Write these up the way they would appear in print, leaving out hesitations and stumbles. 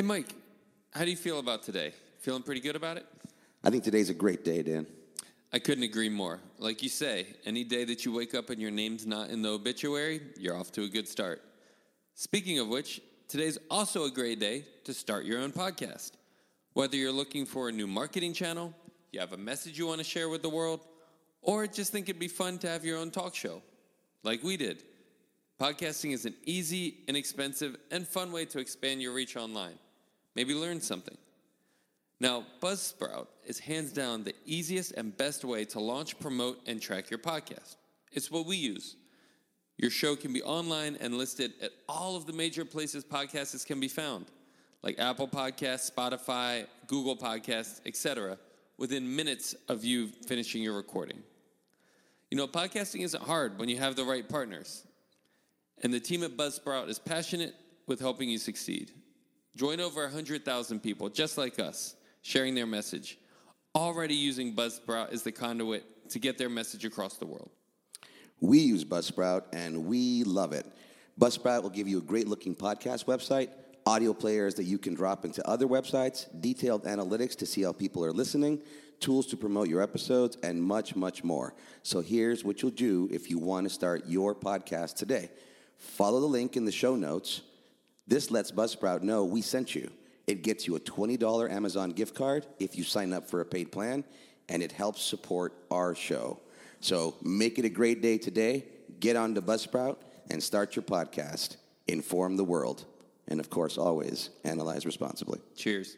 Hey, Mike, how do you feel about today? Feeling pretty good about it? I think today's a great day, Dan. I couldn't agree more. Like you say, any day that you wake up and your name's not in the obituary, you're off to a good start. Speaking of which, today's also a great day to start your own podcast. Whether you're looking for a new marketing channel, you have a message you want to share with the world, or just think it'd be fun to have your own talk show, like we did. Podcasting is an easy, inexpensive, and fun way to expand your reach online. Maybe learn something. Now, Buzzsprout is hands down the easiest and best way to launch, promote, and track your podcast. It's what we use. Your show can be online and listed at all of the major places podcasts can be found, like Apple Podcasts, Spotify, Google Podcasts, etc., within minutes of you finishing your recording. You know, podcasting isn't hard when you have the right partners. And the team at Buzzsprout is passionate with helping you succeed. Join over 100,000 people just like us, sharing their message, already using Buzzsprout as the conduit to get their message across the world. We use Buzzsprout, and we love it. Buzzsprout will give you a great-looking podcast website, audio players that you can drop into other websites, detailed analytics to see how people are listening, tools to promote your episodes, and much, much more. So here's what you'll do if you want to start your podcast today. Follow the link in the show notes. This lets Buzzsprout know we sent you. It gets you a $20 Amazon gift card if you sign up for a paid plan, and it helps support our show. So make it a great day today. Get on to Buzzsprout and start your podcast. Inform the world. And, of course, always analyze responsibly. Cheers.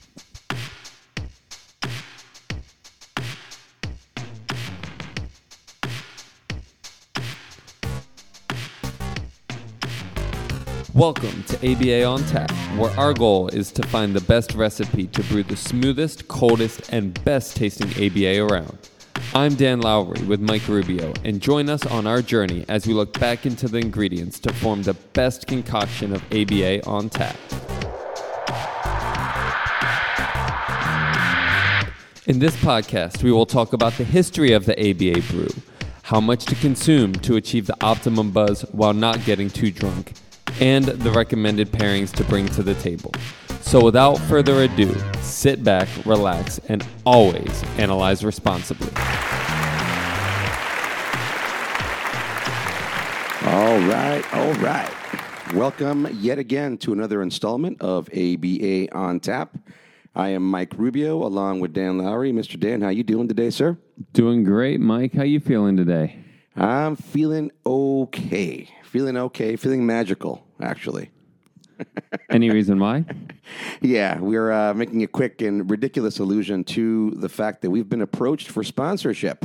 Welcome to ABA on Tap, where our goal is to find the best recipe to brew the smoothest, coldest, and best tasting ABA around. I'm Dan Lowry with Mike Rubio, and join us on our journey as we look back into the ingredients to form the best concoction of ABA on tap. In this podcast, we will talk about the history of the ABA brew, how much to consume to achieve the optimum buzz while not getting too drunk, and the recommended pairings to bring to the table. So without further ado, sit back, relax, and always analyze responsibly. All right. Welcome yet again to another installment of ABA on Tap. I am Mike Rubio along with Dan Lowry. Mr. Dan, how you doing today, sir? Doing great, Mike. How you feeling today? I'm feeling okay. Feeling magical, actually. Any reason why? Yeah, we're making a quick and ridiculous allusion to the fact that we've been approached for sponsorship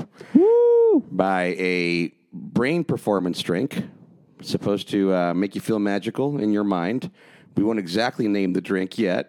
by a brain performance drink. It's supposed to make you feel magical in your mind. We won't exactly name the drink yet.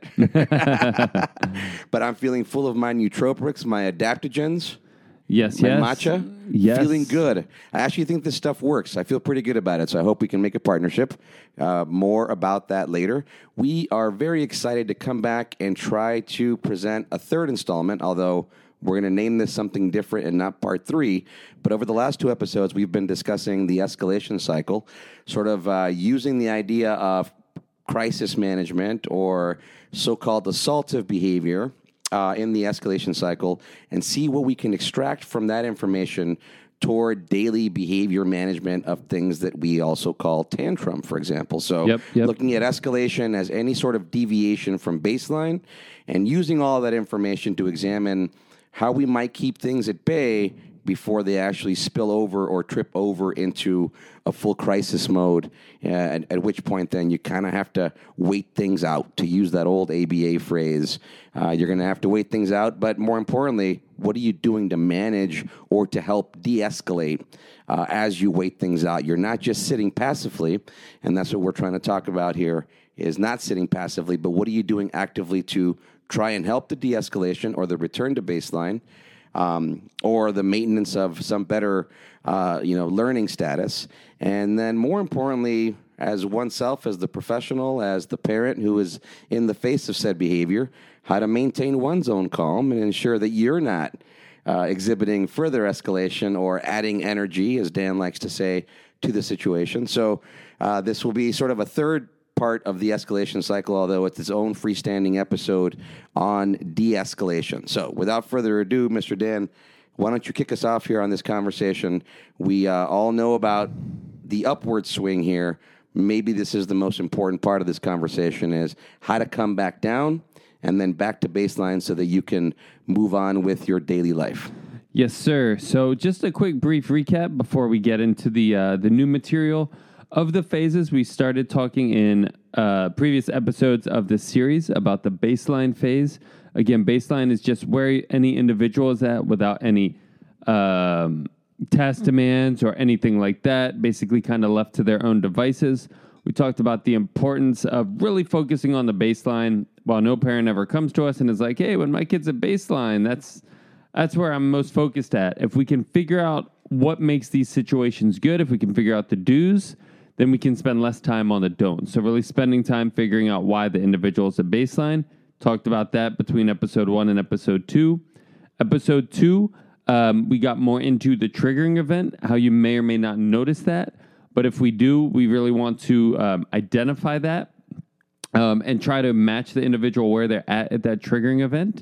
But I'm feeling full of my nootropics, my adaptogens. Yes. Matcha? Yes. Feeling good. I actually think this stuff works. I feel pretty good about it, so I hope we can make a partnership. More about that later. We are very excited to come back and try to present a third installment, although we're going to name this something different and not part 3. But over the last 2 episodes, we've been discussing the escalation cycle, sort of using the idea of crisis management or so-called assaultive behavior in the escalation cycle and see what we can extract from that information toward daily behavior management of things that we also call tantrum, for example. So looking at escalation as any sort of deviation from baseline and using all that information to examine how we might keep things at bay before they actually spill over or trip over into a full crisis mode, at which point then you kind of have to wait things out, to use that old ABA phrase. You're going to have to wait things out, but more importantly, what are you doing to manage or to help de-escalate as you wait things out? You're not just sitting passively, and that's what we're trying to talk about here, is not sitting passively, but what are you doing actively to try and help the de-escalation or the return to baseline, or the maintenance of some better, learning status. And then more importantly, as oneself, as the professional, as the parent who is in the face of said behavior, how to maintain one's own calm and ensure that you're not exhibiting further escalation or adding energy, as Dan likes to say, to the situation. So this will be sort of a third part of the escalation cycle, although it's its own freestanding episode on de-escalation. So without further ado, Mr. Dan, why don't you kick us off here on this conversation? We all know about the upward swing here. Maybe this is the most important part of this conversation, is how to come back down and then back to baseline so that you can move on with your daily life. Yes, sir. So just a quick brief recap before we get into the new material. Of the phases, we started talking in previous episodes of this series about the baseline phase. Again, baseline is just where any individual is at without any task demands or anything like that, basically kind of left to their own devices. We talked about the importance of really focusing on the baseline while no parent ever comes to us and is like, hey, when my kid's at baseline, that's where I'm most focused at. If we can figure out what makes these situations good, if we can figure out the do's, then we can spend less time on the don'ts. So really spending time figuring out why the individual is at baseline. Talked about that between episode 1 and episode 2. Episode 2, we got more into the triggering event, how you may or may not notice that. But if we do, we really want to identify that and try to match the individual where they're at that triggering event.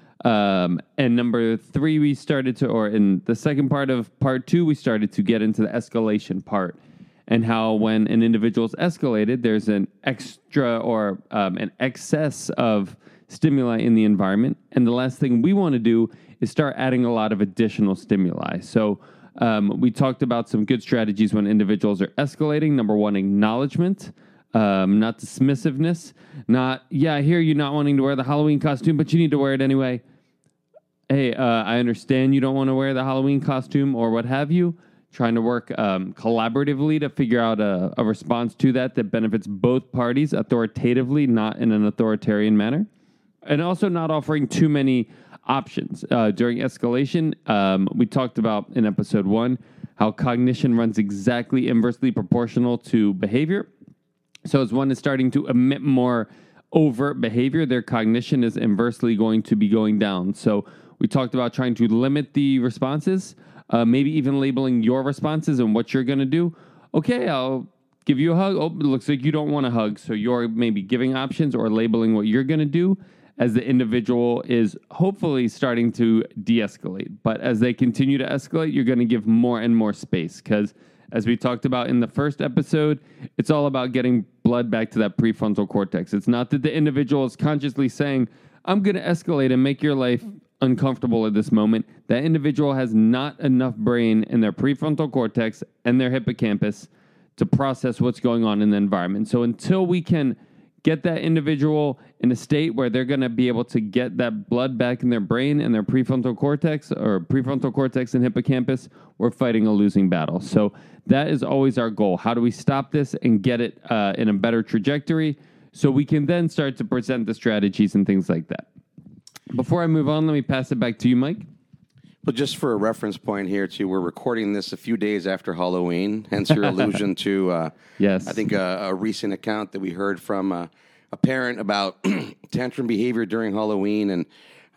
And number 3, we started to, or in the second part of part 2, we started to get into the escalation part and how when an individual's escalated, there's an extra or an excess of stimuli in the environment. And the last thing we want to do is start adding a lot of additional stimuli. So we talked about some good strategies when individuals are escalating. Number 1, acknowledgement. Not dismissiveness, not, yeah, I hear you not wanting to wear the Halloween costume, but you need to wear it anyway. Hey, I understand you don't want to wear the Halloween costume or what have you. Trying to work collaboratively to figure out a response to that benefits both parties authoritatively, not in an authoritarian manner. And also not offering too many options. During escalation, we talked about in episode 1 how cognition runs exactly inversely proportional to behavior. So as one is starting to emit more overt behavior, their cognition is inversely going to be going down. So we talked about trying to limit the responses, maybe even labeling your responses and what you're going to do. Okay, I'll give you a hug. Oh, it looks like you don't want a hug. So you're maybe giving options or labeling what you're going to do as the individual is hopefully starting to de-escalate. But as they continue to escalate, you're going to give more and more space because as we talked about in the first episode, it's all about getting blood back to that prefrontal cortex. It's not that the individual is consciously saying, I'm going to escalate and make your life uncomfortable at this moment. That individual has not enough brain in their prefrontal cortex and their hippocampus to process what's going on in the environment. So until we can get that individual in a state where they're going to be able to get that blood back in their brain and their prefrontal cortex and hippocampus, we're fighting a losing battle. So that is always our goal. How do we stop this and get it in a better trajectory so we can then start to present the strategies and things like that? Before I move on, let me pass it back to you, Mike. Well, just for a reference point here, too, we're recording this a few days after Halloween, hence your allusion to, yes, I think, a recent account that we heard from a parent about tantrum behavior during Halloween and,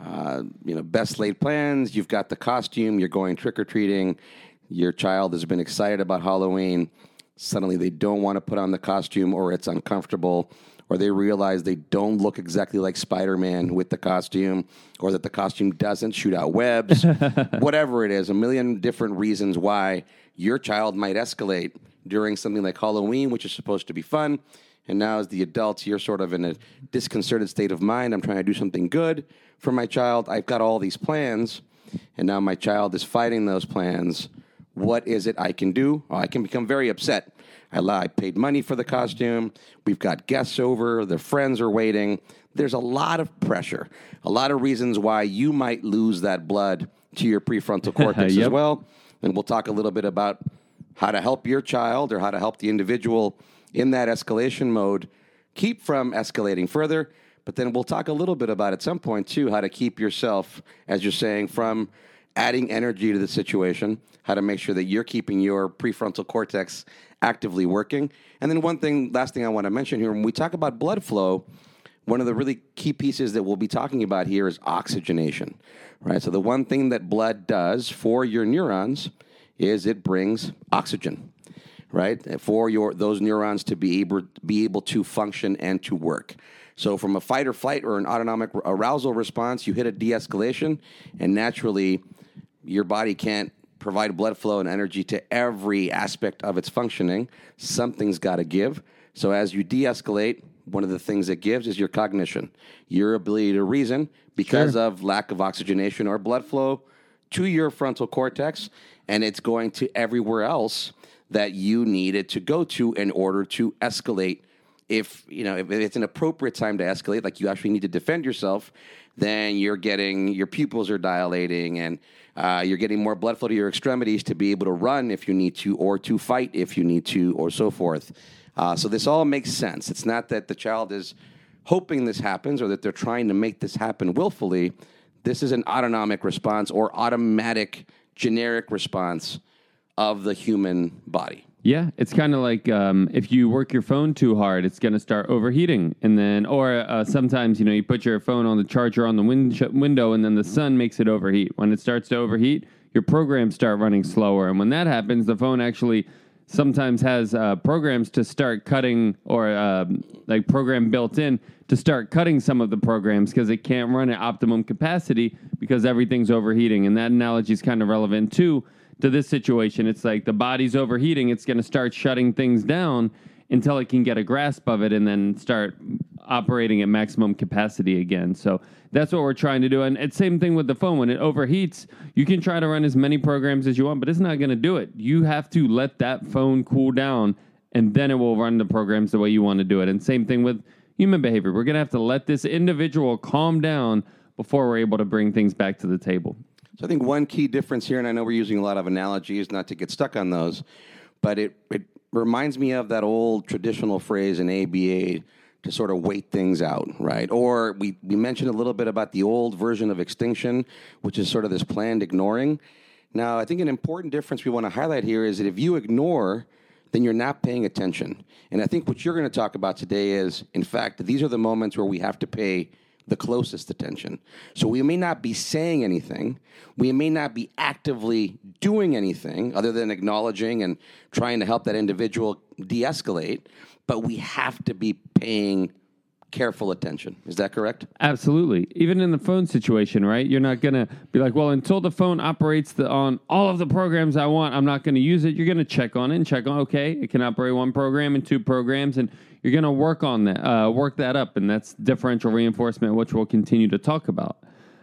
best laid plans. You've got the costume. You're going trick-or-treating. Your child has been excited about Halloween. Suddenly they don't want to put on the costume or it's uncomfortable, or they realize they don't look exactly like Spider-Man with the costume, or that the costume doesn't shoot out webs, whatever it is, a million different reasons why your child might escalate during something like Halloween, which is supposed to be fun. And now as the adults, you're sort of in a disconcerted state of mind. I'm trying to do something good for my child. I've got all these plans, and now my child is fighting those plans. What is it I can do? Oh, I can become very upset. I paid money for the costume. We've got guests over. Their friends are waiting. There's a lot of pressure, a lot of reasons why you might lose that blood to your prefrontal cortex Yep. as well. And we'll talk a little bit about how to help your child or how to help the individual in that escalation mode keep from escalating further. But then we'll talk a little bit about at some point, too, how to keep yourself, as you're saying, from adding energy to the situation, how to make sure that you're keeping your prefrontal cortex actively working. And then last thing I want to mention here, when we talk about blood flow, one of the really key pieces that we'll be talking about here is oxygenation, right? So the one thing that blood does for your neurons is it brings oxygen, right? For those neurons to be able to function and to work. So from a fight or flight or an autonomic arousal response, you hit a de-escalation, and naturally your body can't provide blood flow and energy to every aspect of its functioning. Something's got to give. So as you de-escalate, one of the things that gives is your cognition, your ability to reason because of lack of oxygenation or blood flow to your frontal cortex, and it's going to everywhere else that you need it to go to in order to escalate. If it's an appropriate time to escalate, like you actually need to defend yourself, then your pupils are dilating and you're getting more blood flow to your extremities to be able to run if you need to, or to fight if you need to, or so forth. So this all makes sense. It's not that the child is hoping this happens or that they're trying to make this happen willfully. This is an autonomic response or automatic generic response of the human body. Yeah, it's kind of like if you work your phone too hard, it's going to start overheating. And then, or sometimes, you put your phone on the charger on the window and then the sun makes it overheat. When it starts to overheat, your programs start running slower. And when that happens, the phone actually sometimes has programs to start cutting, or like program built in to start cutting some of the programs because it can't run at optimum capacity because everything's overheating. And that analogy is kind of relevant too to this situation. It's like the body's overheating. It's going to start shutting things down until it can get a grasp of it and then start operating at maximum capacity again. So that's what we're trying to do. And it's same thing with the phone. When it overheats, you can try to run as many programs as you want, but it's not going to do it. You have to let that phone cool down, and then it will run the programs the way you want to do it. And same thing with human behavior. We're going to have to let this individual calm down before we're able to bring things back to the table. So I think one key difference here, and I know we're using a lot of analogies, not to get stuck on those, but it reminds me of that old traditional phrase in ABA to sort of wait things out, right? Or we mentioned a little bit about the old version of extinction, which is sort of this planned ignoring. Now, I think an important difference we want to highlight here is that if you ignore, then you're not paying attention. And I think what you're going to talk about today is, in fact, these are the moments where we have to pay the closest attention. So we may not be saying anything. We may not be actively doing anything other than acknowledging and trying to help that individual de-escalate, but we have to be paying careful attention. Is that correct? Absolutely. Even in the phone situation, right? You're not going to be like, well, until the phone operates on all of the programs I want, I'm not going to use it. You're going to check on it and check on, okay, it can operate one program and two programs, and you're going to work on that, work that up, and that's differential reinforcement, which we'll continue to talk about.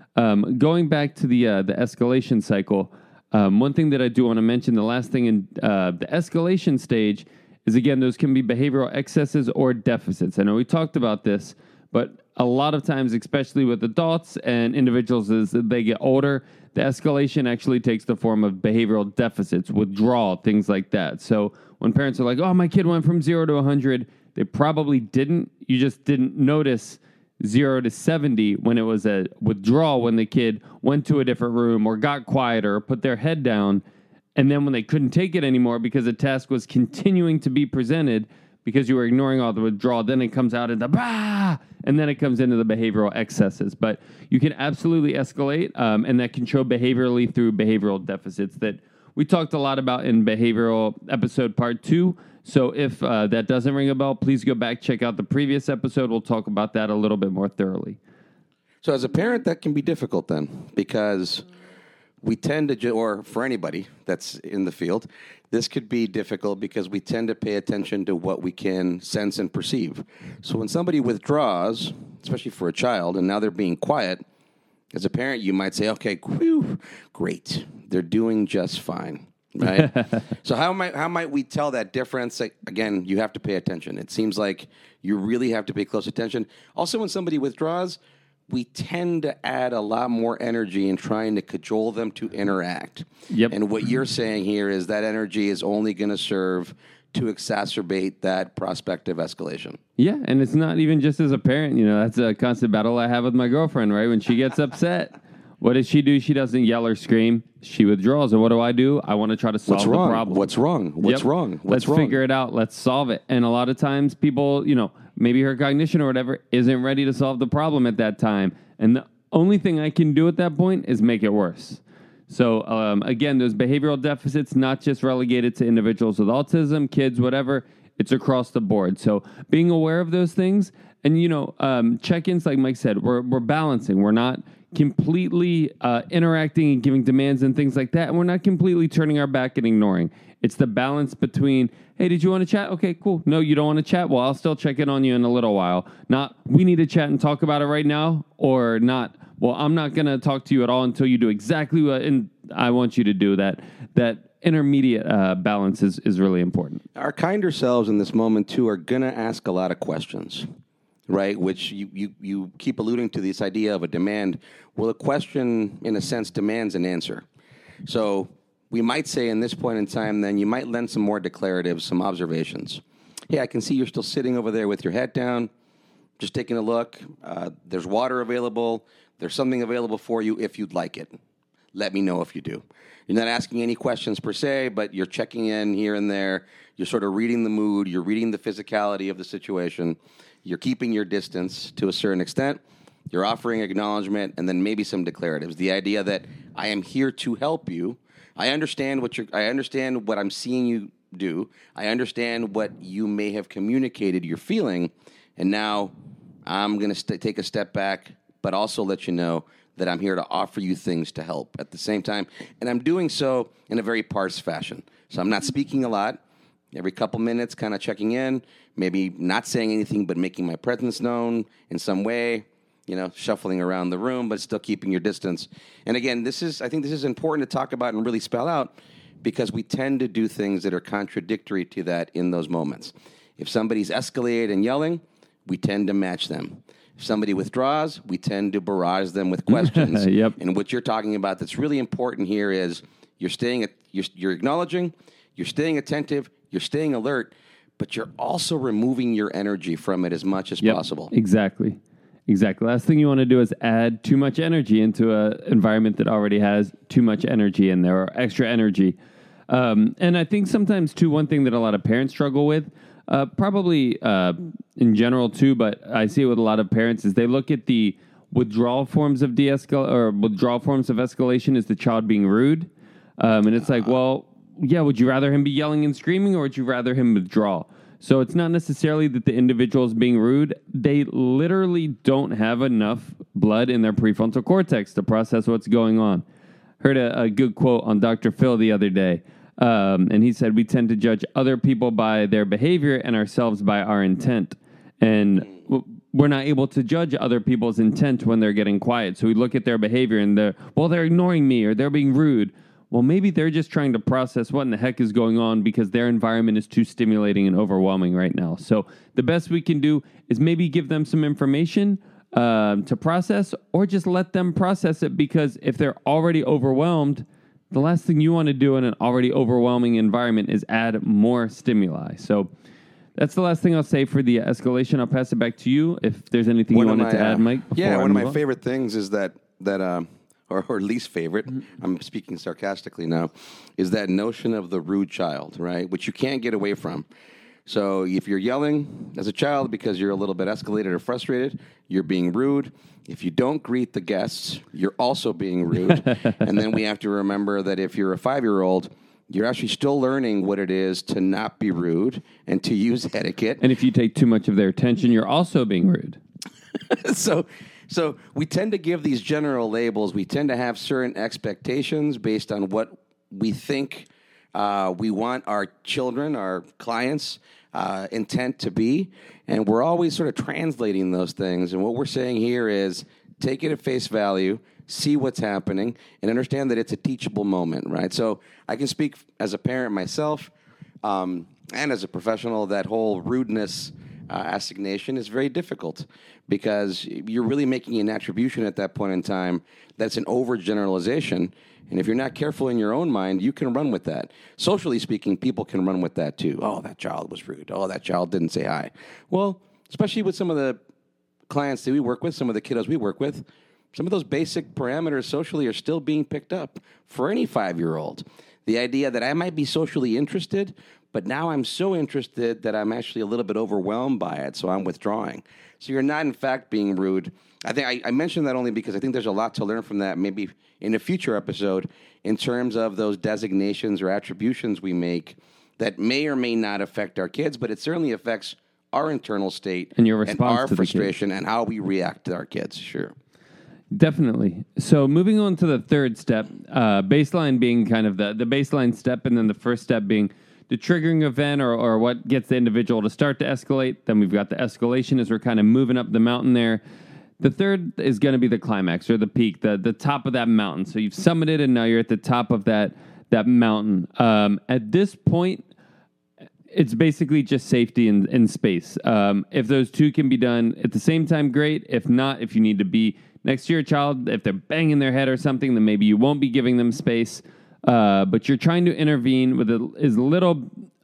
Going back to the escalation cycle, one thing that I do want to mention, the last thing in the escalation stage is, again, those can be behavioral excesses or deficits. I know we talked about this, but a lot of times, especially with adults and individuals as they get older, the escalation actually takes the form of behavioral deficits, withdrawal, things like that. So when parents are like, oh, my kid went from 0 to 100, they probably didn't. You just didn't notice 0 to 70 when it was a withdrawal, when the kid went to a different room or got quieter or put their head down. And then when they couldn't take it anymore because the task was continuing to be presented because you were ignoring all the withdrawal, then it comes out in the bah, and then it comes into the behavioral excesses. But you can absolutely escalate, and that can show behaviorally through behavioral deficits that we talked a lot about in behavioral episode part 2. So if that doesn't ring a bell, please go back, check out the previous episode. We'll talk about that a little bit more thoroughly. So as a parent, that can be difficult then, because we tend to, or for anybody that's in the field, this could be difficult because we tend to pay attention to what we can sense and perceive. So when somebody withdraws, especially for a child, and now they're being quiet, as a parent, you might say, okay, whew, great, they're doing just fine, right? So how might we tell that difference? Again, you have to pay attention. It seems like you really have to pay close attention. Also, when somebody withdraws, we tend to add a lot more energy in trying to cajole them to interact. Yep. And what you're saying here is that energy is only going to serve to exacerbate that prospective escalation. Yeah, and it's not even just as a parent. That's a constant battle I have with my girlfriend, right? When she gets upset, what does she do? She doesn't yell or scream. She withdraws. And what do? I want to try to solve the problem. What's wrong? What's wrong? Let's figure it out. Let's solve it. And a lot of times people, maybe her cognition or whatever isn't ready to solve the problem at that time. And the only thing I can do at that point is make it worse. So again, those behavioral deficits, not just relegated to individuals with autism, kids, whatever, it's across the board. So being aware of those things and, check-ins, like Mike said, we're balancing. We're not completely interacting and giving demands and things like that. And we're not completely turning our back and ignoring. It's the balance between, hey, did you want to chat? Okay, cool. No, you don't want to chat? Well, I'll still check in on you in a little while. Not, we need to chat and talk about it right now, or not, well, I'm not going to talk to you at all until you do exactly what I want you to do. That intermediate balance is really important. Our kinder selves in this moment, too, are going to ask a lot of questions, right? Which you keep alluding to this idea of a demand. Well, a question, in a sense, demands an answer. So we might say in this point in time, then you might lend some more declaratives, some observations. Hey, I can see you're still sitting over there with your head down, just taking a look. There's water available. There's something available for you if you'd like it. Let me know if you do. You're not asking any questions per se, but you're checking in here and there. You're sort of reading the mood. You're reading the physicality of the situation. You're keeping your distance to a certain extent. You're offering acknowledgement and then maybe some declaratives. The idea that I am here to help you. I understand what I'm seeing you do. I understand what you may have communicated you're feeling. And now I'm going to take a step back, but also let you know that I'm here to offer you things to help at the same time. And I'm doing so in a very sparse fashion. So I'm not speaking a lot. Every couple minutes, kind of checking in, maybe not saying anything, but making my presence known in some way, shuffling around the room, but still keeping your distance. And again, I think this is important to talk about and really spell out because we tend to do things that are contradictory to that in those moments. If somebody's escalated and yelling, we tend to match them. If somebody withdraws, we tend to barrage them with questions. Yep. And what you're talking about that's really important here is you're acknowledging, you're staying attentive, you're staying alert, but you're also removing your energy from it as much as possible. Exactly. Last thing you want to do is add too much energy into an environment that already has too much energy in there or extra energy. And I think sometimes, too, one thing that a lot of parents struggle with, probably in general, too, but I see it with a lot of parents, is they look at the withdrawal forms of withdrawal forms of escalation as the child being rude. And it's like, well, yeah, would you rather him be yelling and screaming or would you rather him withdraw? So it's not necessarily that the individual is being rude. They literally don't have enough blood in their prefrontal cortex to process what's going on. Heard a good quote on Dr. Phil the other day. And he said, we tend to judge other people by their behavior and ourselves by our intent. And we're not able to judge other people's intent when they're getting quiet. So we look at their behavior and they're ignoring me or they're being rude. Well, maybe they're just trying to process what in the heck is going on because their environment is too stimulating and overwhelming right now. So the best we can do is maybe give them some information to process or just let them process it, because if they're already overwhelmed, the last thing you want to do in an already overwhelming environment is add more stimuli. So that's the last thing I'll say for the escalation. I'll pass it back to you if there's anything you wanted to add, Mike. Yeah, one of my favorite things is that or least favorite, I'm speaking sarcastically now, is that notion of the rude child, right? Which you can't get away from. So if you're yelling as a child because you're a little bit escalated or frustrated, you're being rude. If you don't greet the guests, you're also being rude. And then we have to remember that if you're a 5-year-old, you're actually still learning what it is to not be rude and to use etiquette. And if you take too much of their attention, you're also being rude. So we tend to give these general labels. We tend to have certain expectations based on what we think we want our children, our clients' intent to be. And we're always sort of translating those things. And what we're saying here is take it at face value, see what's happening, and understand that it's a teachable moment, right? So I can speak as a parent myself and as a professional, that whole rudeness assignation is very difficult because you're really making an attribution at that point in time that's an overgeneralization. And if you're not careful in your own mind, you can run with that. Socially speaking, people can run with that too. Oh, that child was rude. Oh, that child didn't say hi. Well, especially with some of the clients that we work with, some of the kiddos we work with, some of those basic parameters socially are still being picked up for any 5-year-old. the idea that I might be socially interested, but now I'm so interested that I'm actually a little bit overwhelmed by it, so I'm withdrawing. So you're not, in fact, being rude. I think I mentioned that only because I think there's a lot to learn from that, maybe in a future episode, in terms of those designations or attributions we make that may or may not affect our kids, but it certainly affects our internal state and your response our to frustration and how we react to our kids. Sure. Definitely. So moving on to the third step, baseline being kind of the baseline step, and then the first step being the triggering event or what gets the individual to start to escalate. Then we've got the escalation as we're kind of moving up the mountain there. The third is going to be the climax or the peak, the top of that mountain. So you've summited and now you're at the top of that mountain. At this point, it's basically just safety and space. If those two can be done at the same time, great. If not, if you need to be next to your child, if they're banging their head or something, then maybe you won't be giving them space. But you're trying to intervene with as little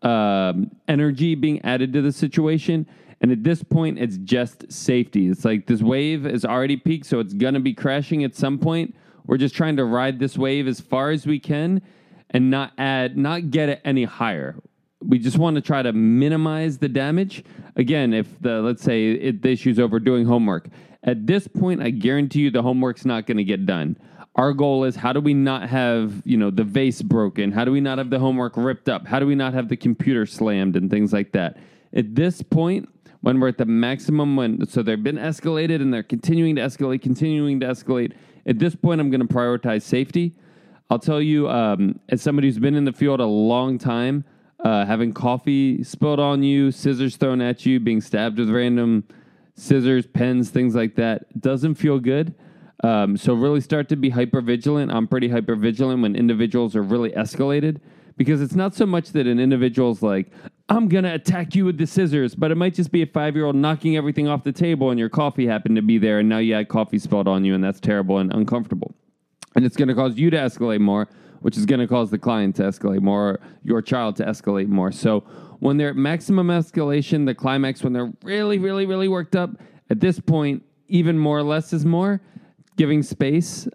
energy being added to the situation. And at this point, it's just safety. It's like this wave is already peaked, so it's going to be crashing at some point. We're just trying to ride this wave as far as we can and not get it any higher. We just want to try to minimize the damage. Again, if let's say the issue's over doing homework. At this point, I guarantee you the homework's not going to get done. Our goal is, how do we not have, the vase broken? How do we not have the homework ripped up? How do we not have the computer slammed and things like that? At this point, when we're at the maximum, so they've been escalated and they're continuing to escalate. At this point, I'm going to prioritize safety. I'll tell you, as somebody who's been in the field a long time, having coffee spilled on you, scissors thrown at you, being stabbed with random scissors, pens, things like that, doesn't feel good. So really start to be hypervigilant. I'm pretty hypervigilant when individuals are really escalated, because it's not so much that an individual's like, I'm going to attack you with the scissors, but it might just be a 5-year-old knocking everything off the table and your coffee happened to be there and now you had coffee spilled on you, and that's terrible and uncomfortable. And it's going to cause you to escalate more, which is going to cause the client to escalate more, or your child to escalate more. So when they're at maximum escalation, the climax, when they're really, really, really worked up, at this point, even more or less is more. Giving space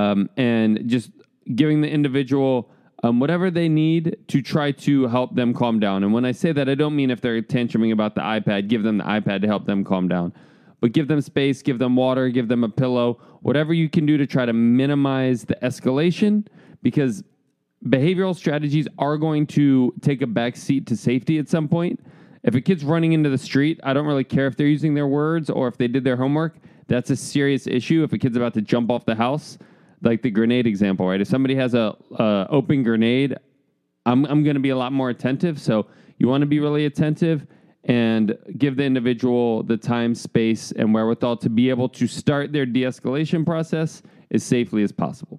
and just giving the individual whatever they need to try to help them calm down. And when I say that, I don't mean if they're tantruming about the iPad, give them the iPad to help them calm down. But give them space, give them water, give them a pillow, whatever you can do to try to minimize the escalation, because behavioral strategies are going to take a back seat to safety at some point. If a kid's running into the street, I don't really care if they're using their words or if they did their homework. That's a serious issue. If a kid's about to jump off the house, like the grenade example, right? If somebody has a open grenade, I'm going to be a lot more attentive. So you want to be really attentive and give the individual the time, space, and wherewithal to be able to start their de-escalation process as safely as possible.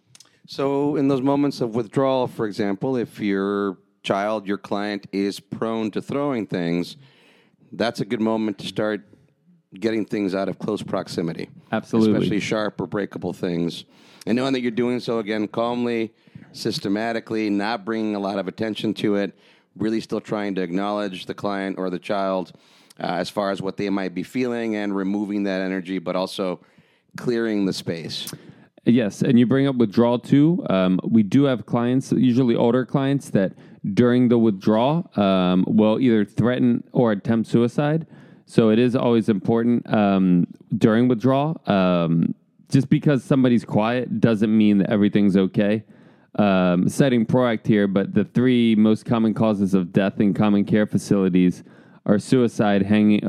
So in those moments of withdrawal, for example, if your child, your client, is prone to throwing things, that's a good moment to start getting things out of close proximity. Absolutely. Especially sharp or breakable things. And knowing that you're doing so, again, calmly, systematically, not bringing a lot of attention to it, really still trying to acknowledge the client or the child as far as what they might be feeling and removing that energy, but also clearing the space. Yes, and you bring up withdrawal too. We do have clients, usually older clients, that during the withdrawal will either threaten or attempt suicide. So it is always important during withdrawal. Just because somebody's quiet doesn't mean that everything's okay. Citing PROACT here, but the 3 most common causes of death in common care facilities are suicide, hanging,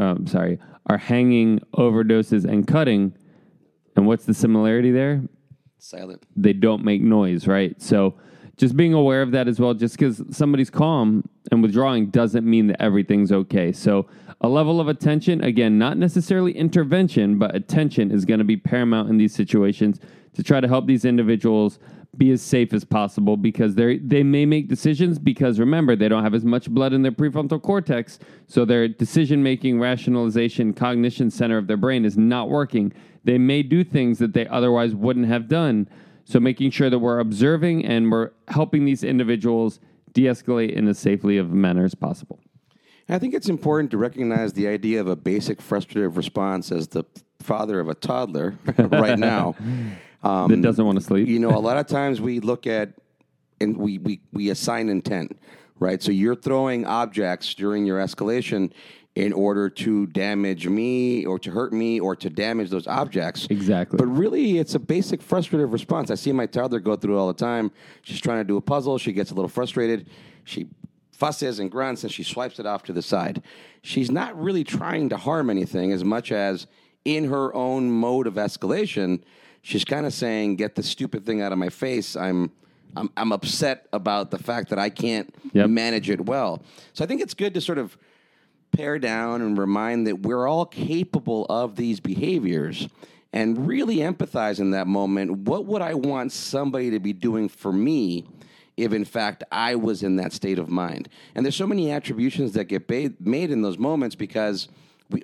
overdoses, and cutting. And what's the similarity there? Silent. They don't make noise, right? So just being aware of that as well. Just because somebody's calm and withdrawing doesn't mean that everything's okay. So a level of attention, again, not necessarily intervention, but attention is going to be paramount in these situations to try to help these individuals be as safe as possible, because they may make decisions because, remember, they don't have as much blood in their prefrontal cortex, so their decision-making, rationalization, cognition center of their brain is not working. They may do things that they otherwise wouldn't have done. So making sure that we're observing and we're helping these individuals de-escalate in as safely of a manner as possible. I think it's important to recognize the idea of a basic frustrative response as the father of a toddler right now. That doesn't want to sleep. A lot of times we look at and we assign intent, right? So you're throwing objects during your escalation in order to damage me or to hurt me or to damage those objects. Exactly. But really, it's a basic frustrative response. I see my toddler go through it all the time. She's trying to do a puzzle. She gets a little frustrated. She fusses and grunts, and she swipes it off to the side. She's not really trying to harm anything as much as in her own mode of escalation, she's kind of saying, get the stupid thing out of my face. I'm upset about the fact that I can't manage it well. So I think it's good to sort of pare down and remind that we're all capable of these behaviors and really empathize in that moment. What would I want somebody to be doing for me if, in fact, I was in that state of mind? And there's so many attributions that get made in those moments because we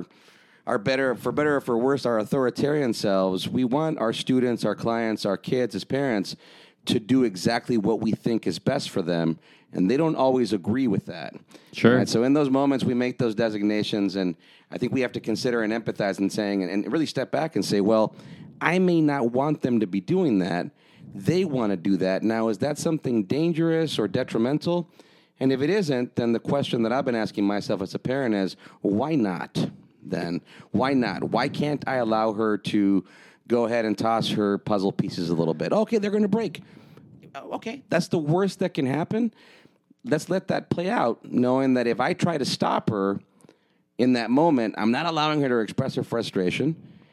are better, for better or for worse, our authoritarian selves, we want our students, our clients, our kids as parents to do exactly what we think is best for them, and they don't always agree with that. Sure. Right? So in those moments, we make those designations, and I think we have to consider and empathize in saying, and really step back and say, well, I may not want them to be doing that. They want to do that. Now, is that something dangerous or detrimental? And if it isn't, then the question that I've been asking myself as a parent is, well, why not then? Why not? Why can't I allow her to go ahead and toss her puzzle pieces a little bit? Okay, they're going to break. Okay, that's the worst that can happen. Let's let that play out, knowing that if I try to stop her in that moment, I'm not allowing her to express her frustration,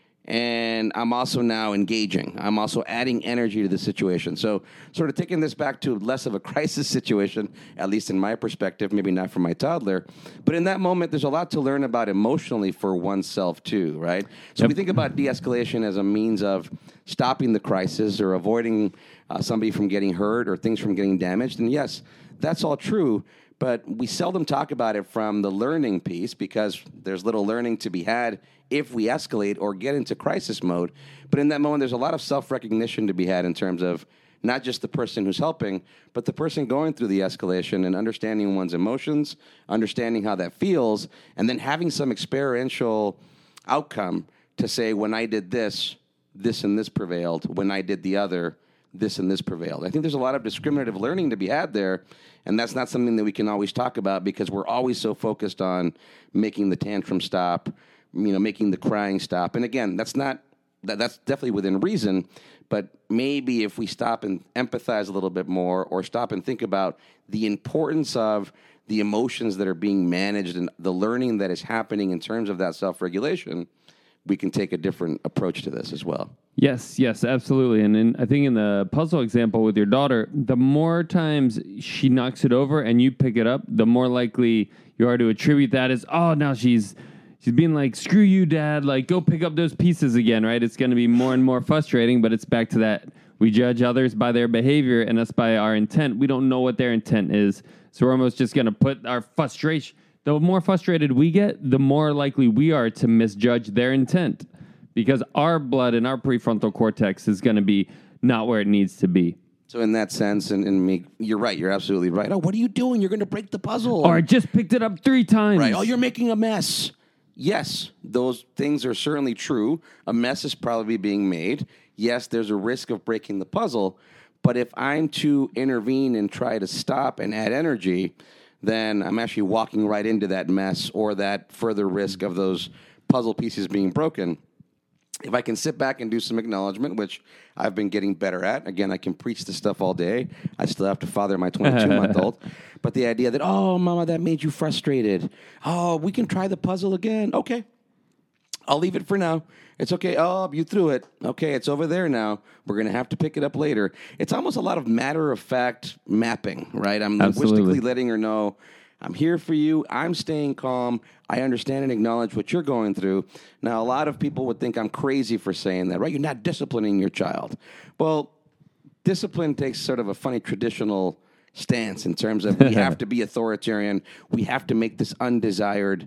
and I'm also now engaging. I'm also adding energy to the situation. So sort of taking this back to less of a crisis situation, at least in my perspective, maybe not for my toddler. But in that moment, there's a lot to learn about emotionally for oneself too, right? So we think about de-escalation as a means of stopping the crisis or avoiding somebody from getting hurt or things from getting damaged. And yes, that's all true. But we seldom talk about it from the learning piece because there's little learning to be had if we escalate or get into crisis mode. But in that moment, there's a lot of self-recognition to be had in terms of not just the person who's helping, but the person going through the escalation and understanding one's emotions, understanding how that feels, and then having some experiential outcome to say, when I did this, this and this prevailed. When I did the other, this and this prevailed. I think there's a lot of discriminative learning to be had there, and that's not something that we can always talk about because we're always so focused on making the tantrum stop, making the crying stop. And again, that's definitely within reason, but maybe if we stop and empathize a little bit more or stop and think about the importance of the emotions that are being managed and the learning that is happening in terms of that self-regulation, we can take a different approach to this as well. Yes, absolutely. And I think in the puzzle example with your daughter, the more times she knocks it over and you pick it up, the more likely you are to attribute that as, oh, now she's being like, screw you, Dad, like, go pick up those pieces again, right? It's going to be more and more frustrating, but it's back to that. We judge others by their behavior and us by our intent. We don't know what their intent is, so we're almost just going to put our frustration. The more frustrated we get, the more likely we are to misjudge their intent because our blood and our prefrontal cortex is going to be not where it needs to be. So in that sense, and you're right, you're absolutely right. Oh, what are you doing? You're going to break the puzzle. Or I just picked it up 3 times. Right. Oh, you're making a mess. Yes, those things are certainly true. A mess is probably being made. Yes, there's a risk of breaking the puzzle. But if I'm to intervene and try to stop and add energy, then I'm actually walking right into that mess or that further risk of those puzzle pieces being broken. If I can sit back and do some acknowledgement, which I've been getting better at. Again, I can preach this stuff all day. I still have to father my 22-month-old. But the idea that, oh, Mama, that made you frustrated. Oh, we can try the puzzle again. Okay. I'll leave it for now. It's okay. Oh, you threw it. Okay, it's over there now. We're going to have to pick it up later. It's almost a lot of matter-of-fact mapping, right? I'm linguistically letting her know, I'm here for you. I'm staying calm. I understand and acknowledge what you're going through. Now, a lot of people would think I'm crazy for saying that, right? You're not disciplining your child. Well, discipline takes sort of a funny traditional stance in terms of we have to be authoritarian. We have to make this undesired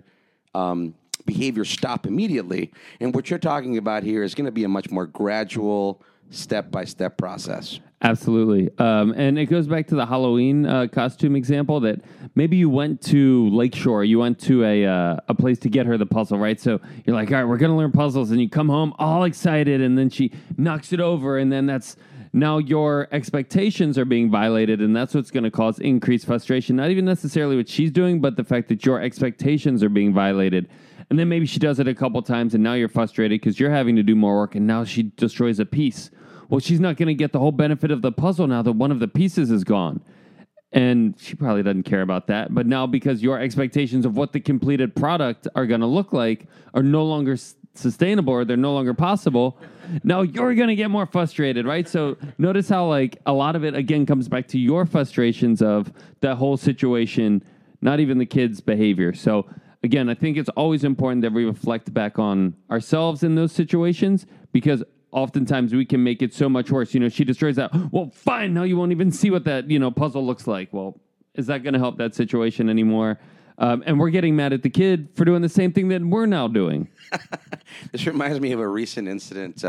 behavior stop immediately. And what you're talking about here is going to be a much more gradual, step-by-step process. Absolutely. And it goes back to the Halloween costume example that maybe you went to Lakeshore, you went to a place to get her the puzzle, right? So you're like, all right, we're going to learn puzzles, and you come home all excited, and then she knocks it over, and then that's Now your expectations are being violated, and that's what's going to cause increased frustration. Not even necessarily what she's doing, but the fact that your expectations are being violated. And then maybe she does it a couple times, and now you're frustrated because you're having to do more work, and now she destroys a piece. Well, she's not going to get the whole benefit of the puzzle now that one of the pieces is gone. And she probably doesn't care about that. But now because your expectations of what the completed product are going to look like are no longer sustainable, or they're no longer possible, now you're going to get more frustrated, right? So notice how like a lot of it, again, comes back to your frustrations of that whole situation, not even the kid's behavior. So again, I think it's always important that we reflect back on ourselves in those situations, because oftentimes we can make it so much worse. You know, she destroys that. Well, fine. Now you won't even see what that, puzzle looks like. Well, is that going to help that situation anymore? And we're getting mad at the kid for doing the same thing that we're now doing. This reminds me of a recent incident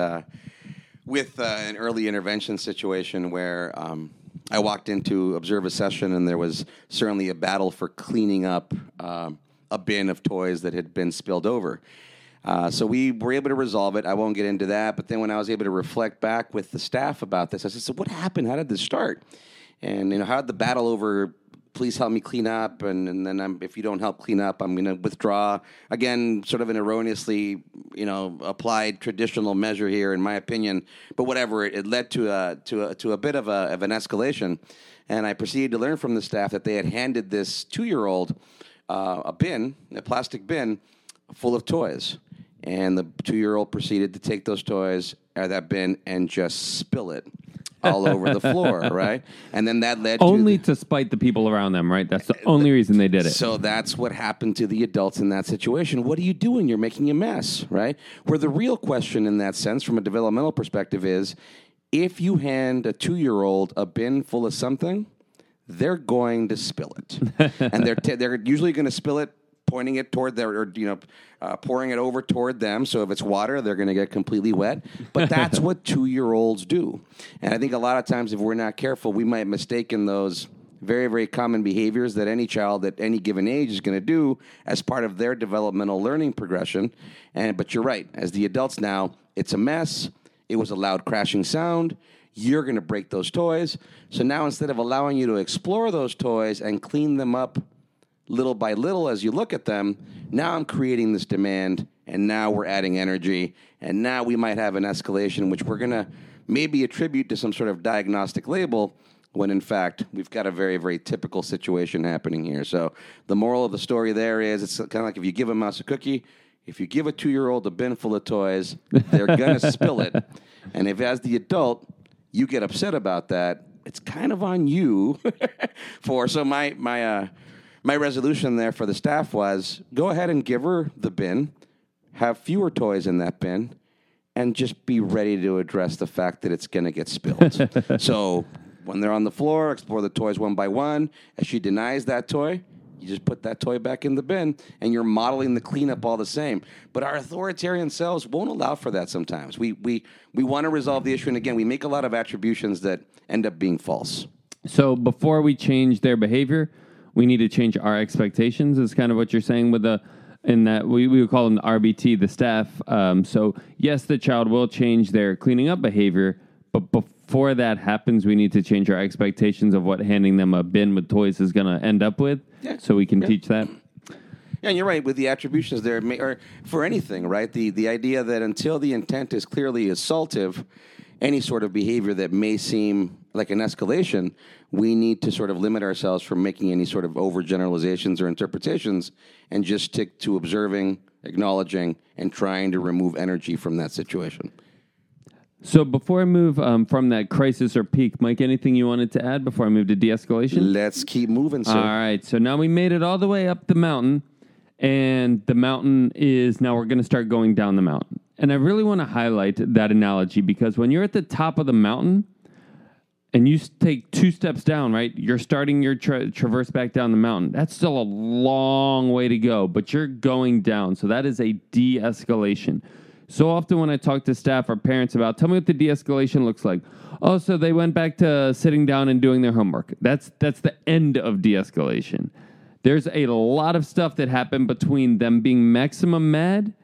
with an early intervention situation where I walked in to observe a session, and there was certainly a battle for cleaning up a bin of toys that had been spilled over. So we were able to resolve it. I won't get into that. But then when I was able to reflect back with the staff about this, I said, so what happened? How did this start? And, how did the battle over, please help me clean up, and then if you don't help clean up, I'm going to withdraw. Again, sort of an erroneously, applied traditional measure here, in my opinion. But whatever, it led to a bit of an escalation. And I proceeded to learn from the staff that they had handed this 2-year-old a plastic bin full of toys. And the 2-year-old proceeded to take those toys out of that bin and just spill it all over the floor, right? And then that led to spite the people around them, right? That's the only reason they did it. So that's what happened to the adults in that situation. What are you doing? You're making a mess, right? Where the real question in that sense, from a developmental perspective, is if you hand a 2-year-old a bin full of something, they're going to spill it. And they're usually going to spill it pointing it toward pouring it over toward them. So if it's water, they're going to get completely wet. But that's what 2-year-olds do. And I think a lot of times, if we're not careful, we might mistake those very, very common behaviors that any child at any given age is going to do as part of their developmental learning progression. But you're right. As the adults now, it's a mess. It was a loud crashing sound. You're going to break those toys. So now, instead of allowing you to explore those toys and clean them up little by little as you look at them, now I'm creating this demand, and now we're adding energy, and now we might have an escalation, which we're going to maybe attribute to some sort of diagnostic label, when in fact we've got a very, very typical situation happening here. So the moral of the story there is, it's kind of like if you give a mouse a cookie, if you give a 2-year-old a bin full of toys, they're going to spill it. And if, as the adult, you get upset about that, it's kind of on you. So my resolution there for the staff was, go ahead and give her the bin, have fewer toys in that bin, and just be ready to address the fact that it's going to get spilled. So when they're on the floor, explore the toys one by one. As she denies that toy, you just put that toy back in the bin, and you're modeling the cleanup all the same. But our authoritarian selves won't allow for that sometimes. We want to resolve the issue, and again, we make a lot of attributions that end up being false. So before we change their behavior, we need to change our expectations, is kind of what you're saying with in that we would call them the RBT, the staff. So yes, the child will change their cleaning up behavior, but before that happens, we need to change our expectations of what handing them a bin with toys is going to end up with, so we can teach that. Yeah, and you're right with the attributions there, or for anything, right? The idea that until the intent is clearly assaultive, any sort of behavior that may seem like an escalation, we need to sort of limit ourselves from making any sort of overgeneralizations or interpretations and just stick to observing, acknowledging, and trying to remove energy from that situation. So before I move from that crisis or peak, Mike, anything you wanted to add before I move to de-escalation? Let's keep moving, sir. All right. So now we made it all the way up the mountain, and the mountain is now we're going to start going down the mountain. And I really want to highlight that analogy, because when you're at the top of the mountain and you take 2 steps down, right, you're starting your traverse back down the mountain. That's still a long way to go, but you're going down. So that is a de-escalation. So often when I talk to staff or parents about, tell me what the de-escalation looks like. Oh, so they went back to sitting down and doing their homework. That's the end of de-escalation. There's a lot of stuff that happened between them being maximum mad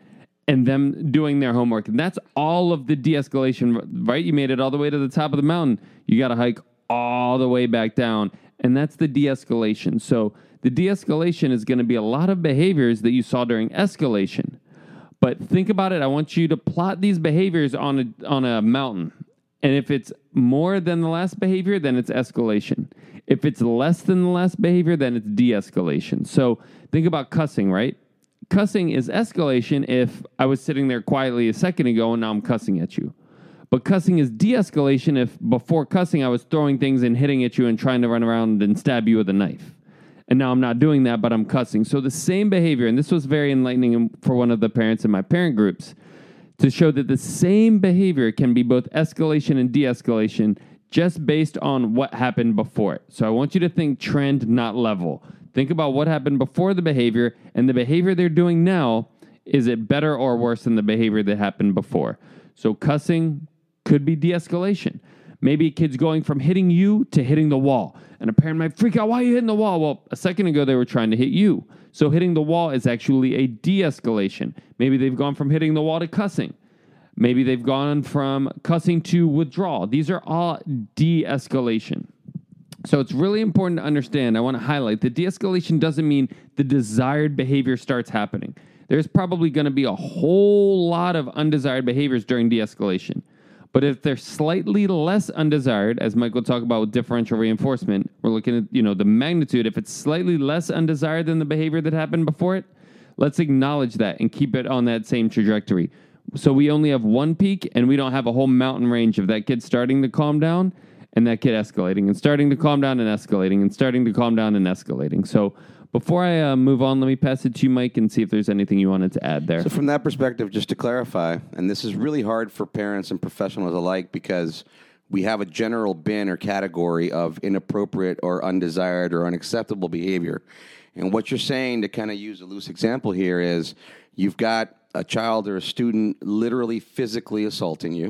and them doing their homework. And that's all of the de-escalation, right? You made it all the way to the top of the mountain. You got to hike all the way back down. And that's the de-escalation. So the de-escalation is going to be a lot of behaviors that you saw during escalation. But think about it. I want you to plot these behaviors on a mountain. And if it's more than the last behavior, then it's escalation. If it's less than the last behavior, then it's de-escalation. So think about cussing, right? Cussing is escalation if I was sitting there quietly a second ago and now I'm cussing at you. But cussing is de-escalation if before cussing I was throwing things and hitting at you and trying to run around and stab you with a knife. And now I'm not doing that, but I'm cussing. So the same behavior, and this was very enlightening for one of the parents in my parent groups, to show that the same behavior can be both escalation and de-escalation just based on what happened before it. So I want you to think trend, not level. Think about what happened before the behavior, and the behavior they're doing now, is it better or worse than the behavior that happened before? So cussing could be de-escalation. Maybe a kid's going from hitting you to hitting the wall. And a parent might freak out, why are you hitting the wall? Well, a second ago they were trying to hit you. So hitting the wall is actually a de-escalation. Maybe they've gone from hitting the wall to cussing. Maybe they've gone from cussing to withdrawal. These are all de-escalation. So it's really important to understand, I want to highlight that de-escalation doesn't mean the desired behavior starts happening. There's probably going to be a whole lot of undesired behaviors during de-escalation. But if they're slightly less undesired, as Mike will talk about with differential reinforcement, we're looking at, the magnitude. If it's slightly less undesired than the behavior that happened before it, let's acknowledge that and keep it on that same trajectory. So we only have one peak and we don't have a whole mountain range of that kid starting to calm down and that kid escalating and starting to calm down and escalating and starting to calm down and escalating. So before I move on, let me pass it to you, Mike, and see if there's anything you wanted to add there. So from that perspective, just to clarify, and this is really hard for parents and professionals alike because we have a general bin or category of inappropriate or undesired or unacceptable behavior. And what you're saying, to kind of use a loose example here, is you've got a child or a student literally physically assaulting you.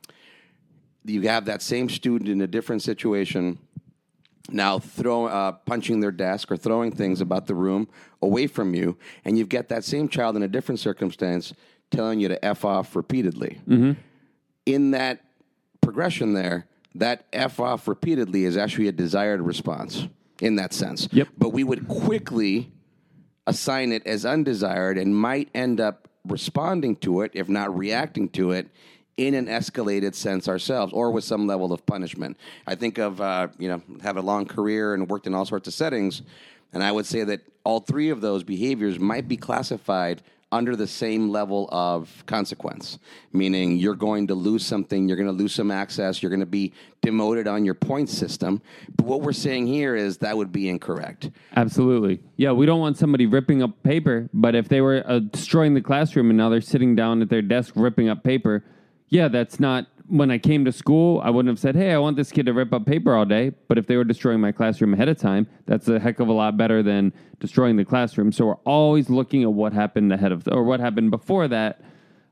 You have that same student in a different situation now punching their desk or throwing things about the room away from you, and you get that same child in a different circumstance telling you to F off repeatedly. Mm-hmm. In that progression there, that F off repeatedly is actually a desired response in that sense. Yep. But we would quickly assign it as undesired and might end up responding to it, if not reacting to it, in an escalated sense ourselves or with some level of punishment. I think of, have a long career and worked in all sorts of settings, and I would say that all three of those behaviors might be classified under the same level of consequence, meaning you're going to lose something, you're going to lose some access, you're going to be demoted on your point system. But what we're saying here is that would be incorrect. Absolutely. Yeah, we don't want somebody ripping up paper, but if they were destroying the classroom and now they're sitting down at their desk ripping up paper, yeah, that's not, when I came to school, I wouldn't have said, hey, I want this kid to rip up paper all day. But if they were destroying my classroom ahead of time, that's a heck of a lot better than destroying the classroom. So we're always looking at what happened or what happened before that,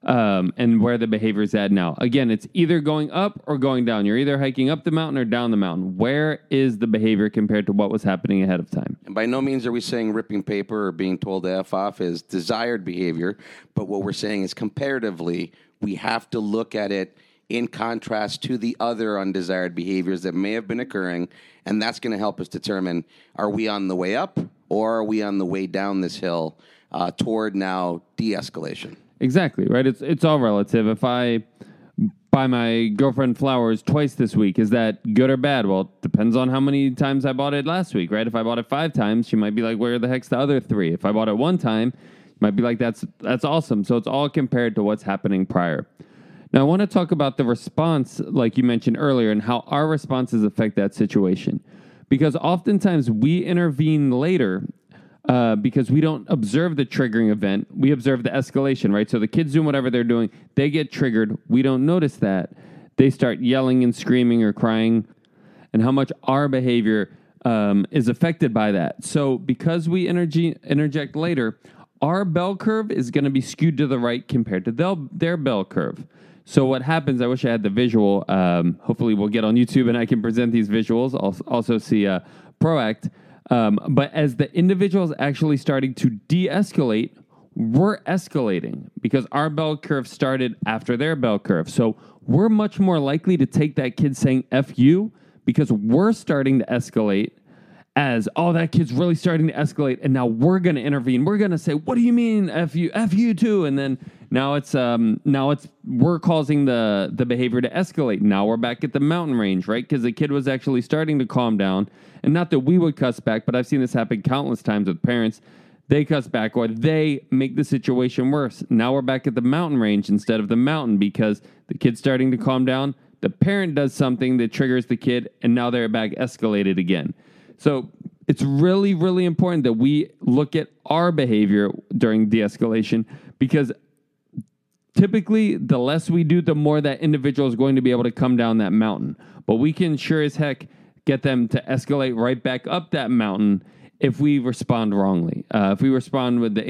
and where the behavior is at now. Again, it's either going up or going down. You're either hiking up the mountain or down the mountain. Where is the behavior compared to what was happening ahead of time? And by no means are we saying ripping paper or being told to F off is desired behavior. But what we're saying is comparatively, we have to look at it in contrast to the other undesired behaviors that may have been occurring, and that's going to help us determine, are we on the way up or are we on the way down this hill toward now de-escalation? Exactly, right? It's all relative. If I buy my girlfriend flowers twice this week, is that good or bad? Well, it depends on how many times I bought it last week, right? If I bought it 5 times, she might be like, where the heck's the other 3? If I bought it 1 time, might be like, that's awesome. So it's all compared to what's happening prior. Now, I want to talk about the response, like you mentioned earlier, and how our responses affect that situation. Because oftentimes we intervene later because we don't observe the triggering event. We observe the escalation, right? So the kids doing whatever they're doing, they get triggered. We don't notice that. They start yelling and screaming or crying, and how much our behavior is affected by that. So because we interject later, our bell curve is going to be skewed to the right compared to their bell curve. So what happens, I wish I had the visual. Hopefully we'll get on YouTube and I can present these visuals. Also see PROACT. But as the individual is actually starting to de-escalate, we're escalating because our bell curve started after their bell curve. So we're much more likely to take that kid saying F you because we're starting to escalate as, oh, that kid's really starting to escalate, and now we're going to intervene. We're going to say, what do you mean F you too? And then now it's we're causing the behavior to escalate. Now we're back at the mountain range, right? Because the kid was actually starting to calm down. And not that we would cuss back, but I've seen this happen countless times with parents. They cuss back or they make the situation worse. Now we're back at the mountain range instead of the mountain because the kid's starting to calm down. The parent does something that triggers the kid, and now they're back escalated again. So it's really, really important that we look at our behavior during de-escalation because typically the less we do, the more that individual is going to be able to come down that mountain. But we can sure as heck get them to escalate right back up that mountain if we respond wrongly, if we respond with the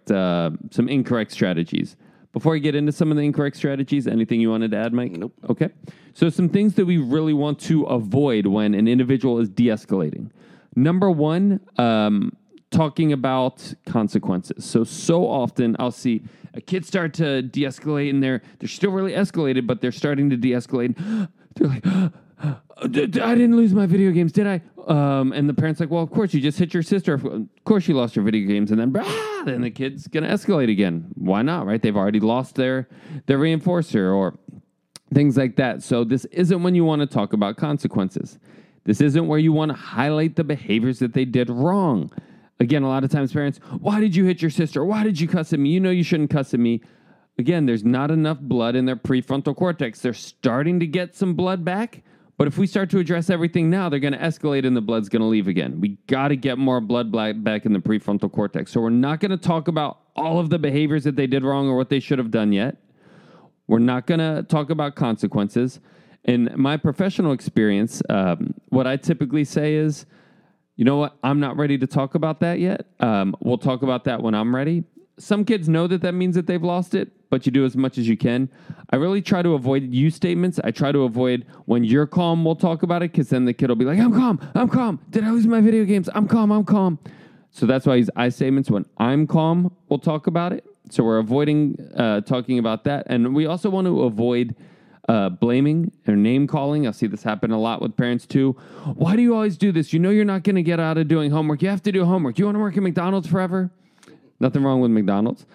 some incorrect strategies. Before I get into some of the incorrect strategies, anything you wanted to add, Mike? Nope. Okay. So some things that we really want to avoid when an individual is de-escalating. Number one, talking about consequences. So often I'll see a kid start to de-escalate and they're still really escalated, but they're starting to de-escalate. They're like, I didn't lose my video games, did I? And the parent's like, well, of course, you just hit your sister. Of course you lost your video games. And then the kid's going to escalate again. Why not, right? They've already lost their reinforcer or things like that. So this isn't when you want to talk about consequences. This isn't where you want to highlight the behaviors that they did wrong. Again, a lot of times parents, why did you hit your sister? Why did you cuss at me? You know you shouldn't cuss at me. Again, there's not enough blood in their prefrontal cortex. They're starting to get some blood back. But if we start to address everything now, they're going to escalate and the blood's going to leave again. We got to get more blood back in the prefrontal cortex. So we're not going to talk about all of the behaviors that they did wrong or what they should have done yet. We're not going to talk about consequences. In my professional experience, what I typically say is, you know what? I'm not ready to talk about that yet. We'll talk about that when I'm ready. Some kids know that means that they've lost it, but you do as much as you can. I really try to avoid you statements. I try to avoid when you're calm, we'll talk about it, because then the kid will be like, I'm calm. Did I lose my video games? I'm calm. So that's why I use I statements. When I'm calm, we'll talk about it. So we're avoiding talking about that. And we also want to avoid blaming or name calling. I see this happen a lot with parents too. Why do you always do this? You know you're not going to get out of doing homework. You have to do homework. You want to work at McDonald's forever? Nothing wrong with McDonald's.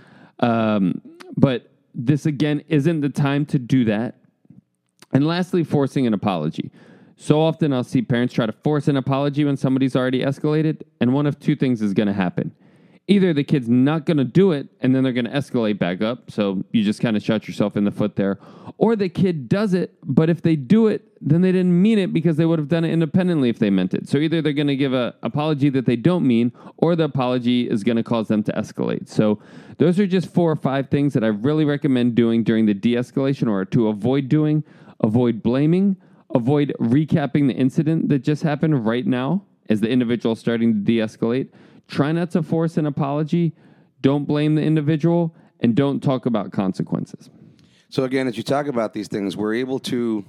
But this, again, isn't the time to do that. And lastly, forcing an apology. So often I'll see parents try to force an apology when somebody's already escalated, and one of two things is going to happen. Either the kid's not going to do it, and then they're going to escalate back up, so you just kind of shot yourself in the foot there. Or the kid does it, but if they do it, then they didn't mean it because they would have done it independently if they meant it. So either they're going to give an apology that they don't mean, or the apology is going to cause them to escalate. So those are just 4 or 5 things that I really recommend doing during the de-escalation, or to avoid doing. Avoid blaming. Avoid recapping the incident that just happened right now as the individual is starting to de-escalate. Try not to force an apology. Don't blame the individual, and don't talk about consequences. So again, as you talk about these things, we're able to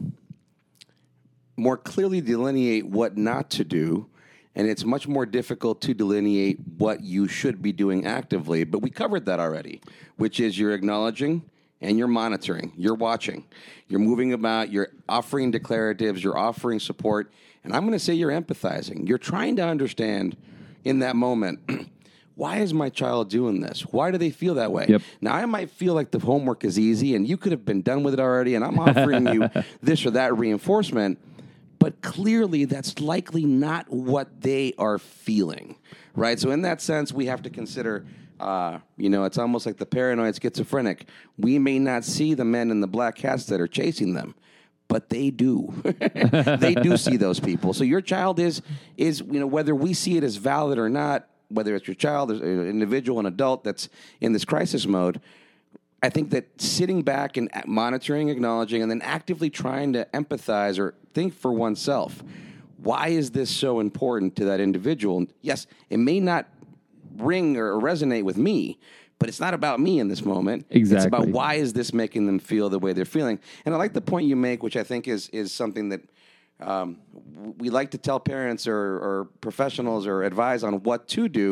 more clearly delineate what not to do, and it's much more difficult to delineate what you should be doing actively. But we covered that already, which is you're acknowledging and you're monitoring, you're watching, you're moving about, you're offering declaratives, you're offering support, and I'm going to say you're empathizing. You're trying to understand in that moment, why is my child doing this? Why do they feel that way? Yep. Now, I might feel like the homework is easy and you could have been done with it already, and I'm offering you this or that reinforcement, but clearly that's likely not what they are feeling, right? So in that sense, we have to consider, it's almost like the paranoid schizophrenic. We may not see the men in the black hats that are chasing them, but they do. They do see those people. So your child is whether we see it as valid or not, whether it's your child, or an individual, an adult that's in this crisis mode, I think that sitting back and monitoring, acknowledging, and then actively trying to empathize or think for oneself, why is this so important to that individual? Yes, it may not ring or resonate with me, but it's not about me in this moment. Exactly. It's about why is this making them feel the way they're feeling. And I like the point you make, which I think is something that we like to tell parents or professionals or advise on what to do,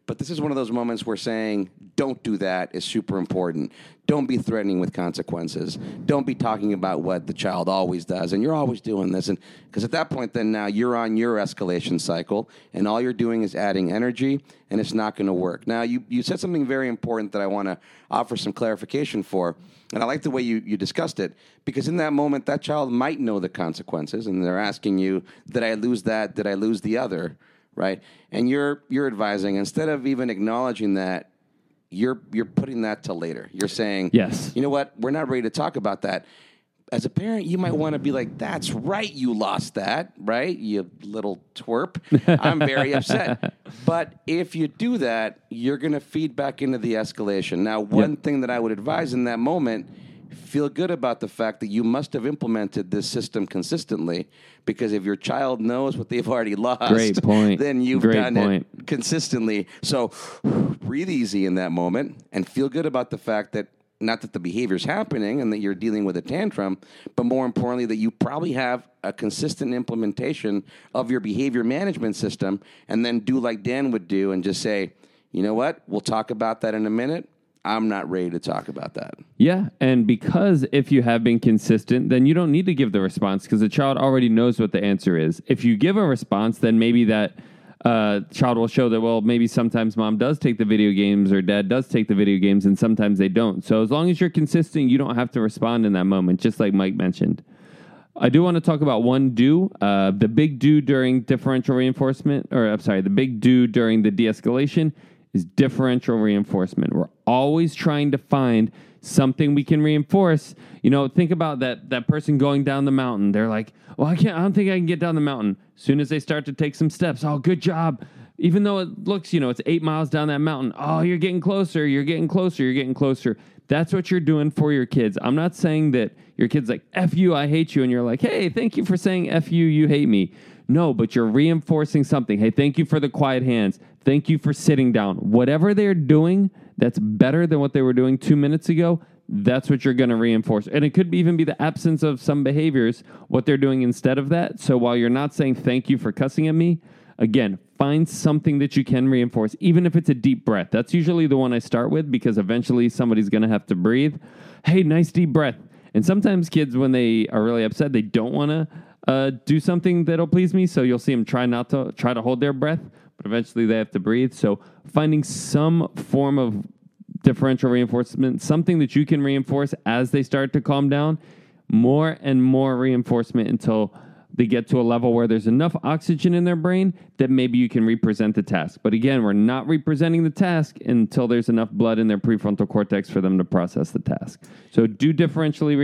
But this is one of those moments where saying, don't do that is super important. Don't be threatening with consequences. Don't be talking about what the child always does, and you're always doing this. And because at that point, then now you're on your escalation cycle, and all you're doing is adding energy, and it's not going to work. Now, you said something very important that I want to offer some clarification for, and I like the way you discussed it, because in that moment, that child might know the consequences, and they're asking you, did I lose that? Did I lose the other? Right? And you're advising, instead of even acknowledging that, you're putting that to later. You're saying, Yes. You know what? We're not ready to talk about that. As a parent, you might want to be like, that's right, you lost that, right? You little twerp. I'm very upset. But if you do that, you're going to feed back into the escalation. Now, one thing that I would advise in that moment, feel good about the fact that you must have implemented this system consistently, because if your child knows what they've already lost, Great point. then you've Great done point. it consistently. So breathe easy in that moment and feel good about the fact that not that the behavior's happening and that you're dealing with a tantrum, but more importantly, that you probably have a consistent implementation of your behavior management system, and then do like Dan would do and just say, you know what, we'll talk about that in a minute. I'm not ready to talk about that. Yeah, and because if you have been consistent, then you don't need to give the response because the child already knows what the answer is. If you give a response, then maybe that child will show that, well, maybe sometimes mom does take the video games or dad does take the video games and sometimes they don't. So as long as you're consistent, you don't have to respond in that moment, just like Mike mentioned. I do want to talk about one do. The big do during differential reinforcement, the big do during the de-escalation is differential reinforcement. We're always trying to find something we can reinforce. You know, think about that person going down the mountain. They're like, well, I don't think I can get down the mountain. As soon as they start to take some steps, oh, good job. Even though it looks, it's 8 miles down that mountain. Oh, you're getting closer. You're getting closer. You're getting closer. That's what you're doing for your kids. I'm not saying that your kid's like, F you, I hate you. And you're like, hey, thank you for saying F you, you hate me. No, but you're reinforcing something. Hey, thank you for the quiet hands. Thank you for sitting down. Whatever they're doing that's better than what they were doing 2 minutes ago, that's what you're going to reinforce. And it could even be the absence of some behaviors, what they're doing instead of that. So while you're not saying thank you for cussing at me, again, find something that you can reinforce, even if it's a deep breath. That's usually the one I start with because eventually somebody's going to have to breathe. Hey, nice deep breath. And sometimes kids, when they are really upset, they don't want to do something that'll please me. So you'll see them try to hold their breath, but eventually they have to breathe. So finding some form of differential reinforcement, something that you can reinforce as they start to calm down, more and more reinforcement until they get to a level where there's enough oxygen in their brain that maybe you can represent the task. But again, we're not representing the task until there's enough blood in their prefrontal cortex for them to process the task. So do differentially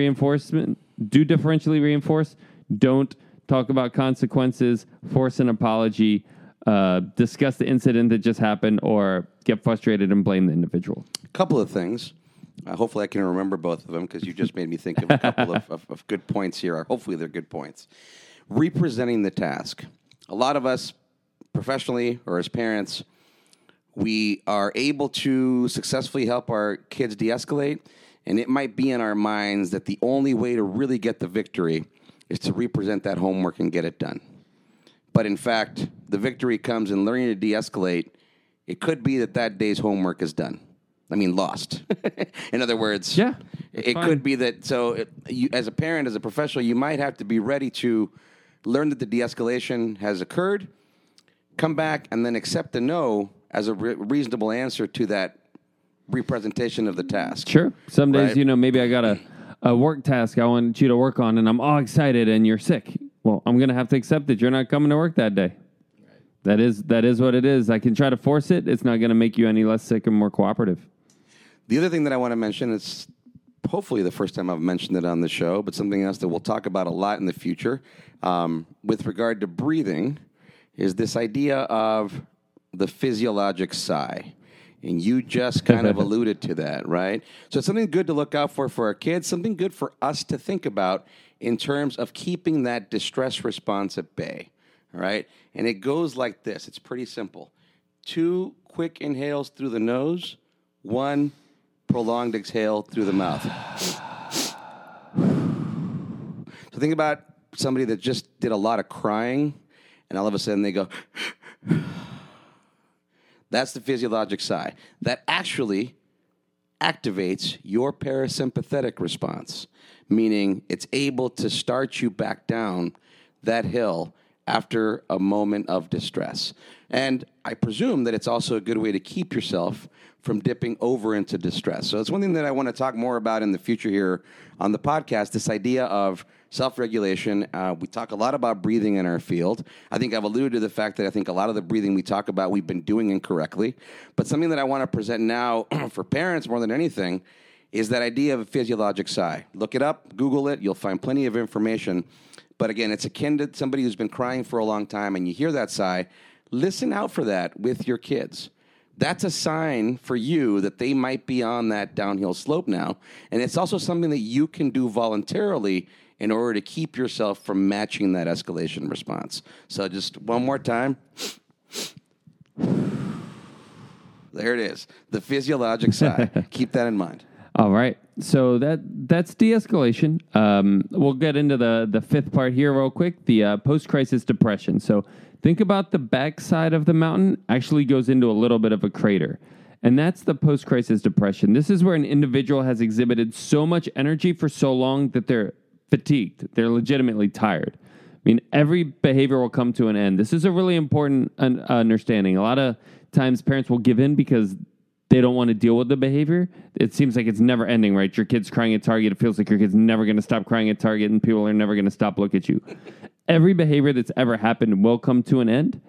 reinforce. Don't talk about consequences, force an apology, discuss the incident that just happened, or get frustrated and blame the individual. A couple of things. Hopefully I can remember both of them because you just made me think of a couple of good points here. Hopefully they're good points. Representing the task. A lot of us, professionally or as parents, we are able to successfully help our kids de-escalate, and it might be in our minds that the only way to really get the victory is to represent that homework and get it done. But in fact, the victory comes in learning to de-escalate. It could be that day's homework is done. Lost. In other words, it could be that. So you, as a parent, as a professional, you might have to be ready to learn that the de-escalation has occurred, come back, and then accept the no as a reasonable answer to that representation of the task. Sure. Some days, right? Maybe I got a work task I want you to work on, and I'm all excited, and you're sick. Well, I'm going to have to accept that you're not coming to work that day. Right. That is what it is. I can try to force it. It's not going to make you any less sick and more cooperative. The other thing that I want to mention is hopefully the first time I've mentioned it on the show, but something else that we'll talk about a lot in the future with regard to breathing is this idea of the physiologic sigh. And you just kind of alluded to that, right? So it's something good to look out for our kids, something good for us to think about in terms of keeping that distress response at bay, all right? And it goes like this. It's pretty simple. 2 quick inhales through the nose, 1 prolonged exhale through the mouth. So think about somebody that just did a lot of crying, and all of a sudden they go... That's the physiologic sigh. That actually activates your parasympathetic response, meaning it's able to start you back down that hill after a moment of distress. And I presume that it's also a good way to keep yourself from dipping over into distress. So it's one thing that I want to talk more about in the future here on the podcast, this idea of self-regulation. We talk a lot about breathing in our field. I think I've alluded to the fact that I think a lot of the breathing we talk about, we've been doing incorrectly. But something that I want to present now for parents more than anything is that idea of a physiologic sigh. Look it up, Google it, you'll find plenty of information. But again, it's akin to somebody who's been crying for a long time and you hear that sigh. Listen out for that with your kids. That's a sign for you that they might be on that downhill slope now. And it's also something that you can do voluntarily in order to keep yourself from matching that escalation response. So just one more time. There it is, the physiologic sigh. Keep that in mind. All right. So that's de-escalation. We'll get into the fifth part here real quick, the post-crisis depression. So think about the backside of the mountain actually goes into a little bit of a crater. And that's the post-crisis depression. This is where an individual has exhibited so much energy for so long that they're fatigued. They're legitimately tired. I mean, every behavior will come to an end. This is a really important understanding. A lot of times parents will give in because they don't want to deal with the behavior. It seems like it's never ending, right? Your kid's crying at Target. It feels like your kid's never going to stop crying at Target and people are never going to stop looking at you. Every behavior that's ever happened will come to an end.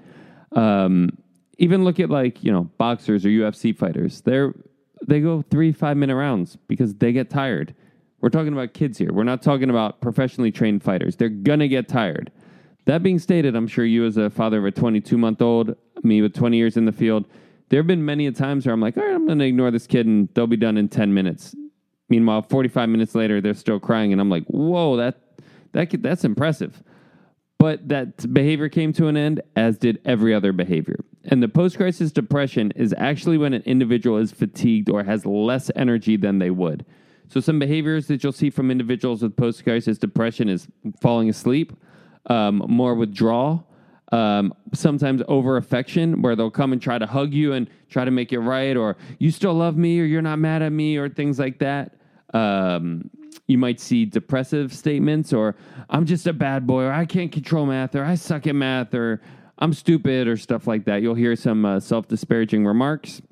Even look at boxers or UFC fighters. They go 3-5 minute rounds because they get tired. We're talking about kids here. We're not talking about professionally trained fighters. They're going to get tired. That being stated, I'm sure you as a father of a 22-month-old, me with 20 years in the field, there have been many a times where I'm like, all right, I'm going to ignore this kid and they'll be done in 10 minutes. Meanwhile, 45 minutes later, they're still crying. And I'm like, whoa, that's impressive. But that behavior came to an end, as did every other behavior. And the post-crisis depression is actually when an individual is fatigued or has less energy than they would. So some behaviors that you'll see from individuals with post-crisis depression is falling asleep, more withdrawal, sometimes over-affection, where they'll come and try to hug you and try to make it right, or you still love me, or you're not mad at me, or things like that. You might see depressive statements, or I'm just a bad boy, or I can't control math, or I suck at math, or I'm stupid, or stuff like that. You'll hear some self-disparaging remarks.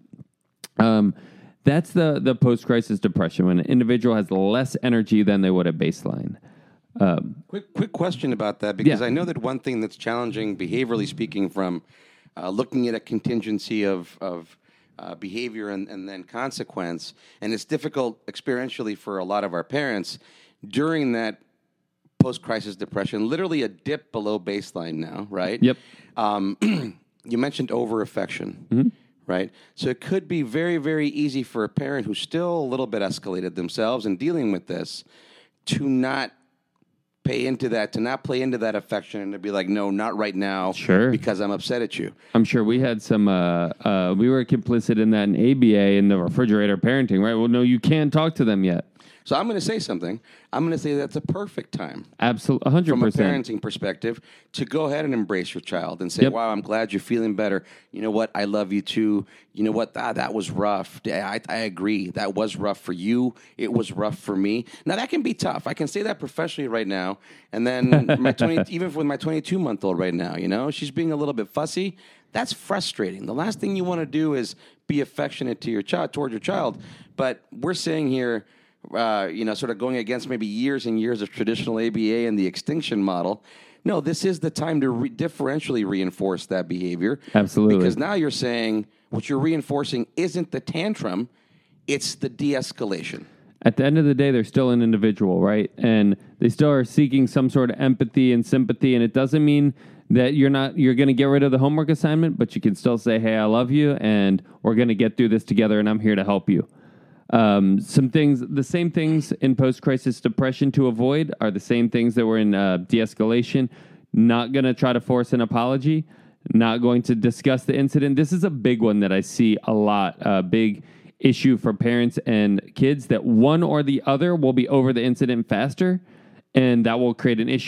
That's the post-crisis depression, when an individual has less energy than they would at baseline. Quick question about that, because I know that one thing that's challenging, behaviorally speaking, from looking at a contingency of behavior and then consequence, and it's difficult experientially for a lot of our parents during that post-crisis depression, literally a dip below baseline now, right? Yep. You mentioned over-affection, right? So it could be very, very easy for a parent who's still a little bit escalated themselves and dealing with this to not pay into that, to not play into that affection, and to be like, no, not right now, sure, because I'm upset at you. I'm sure we had some, we were complicit in that in ABA in the refrigerator parenting, right? Well, no, you can't talk to them yet. So I'm going to say something. I'm going to say that's a perfect time. Absolutely, 100%. From a parenting perspective, to go ahead and embrace your child and say, wow, I'm glad you're feeling better. You know what? I love you too. You know what? That was rough. I agree. That was rough for you. It was rough for me. Now, that can be tough. I can say that professionally right now. And then even with my 22-month-old right now, she's being a little bit fussy. That's frustrating. The last thing you want to do is be affectionate to your child, toward your child. But we're saying here, sort of going against maybe years and years of traditional ABA and the extinction model. No, this is the time to differentially reinforce that behavior. Absolutely. Because now you're saying what you're reinforcing isn't the tantrum, it's the de-escalation. At the end of the day, they're still an individual, right? And they still are seeking some sort of empathy and sympathy. And it doesn't mean that you're going to get rid of the homework assignment, but you can still say, hey, I love you, and we're going to get through this together, and I'm here to help you. The same things in post-crisis depression to avoid are the same things that were in de-escalation. Not going to try to force an apology, not going to discuss the incident. This is a big one that I see a lot, big issue for parents and kids, that one or the other will be over the incident faster, and that will create an issue.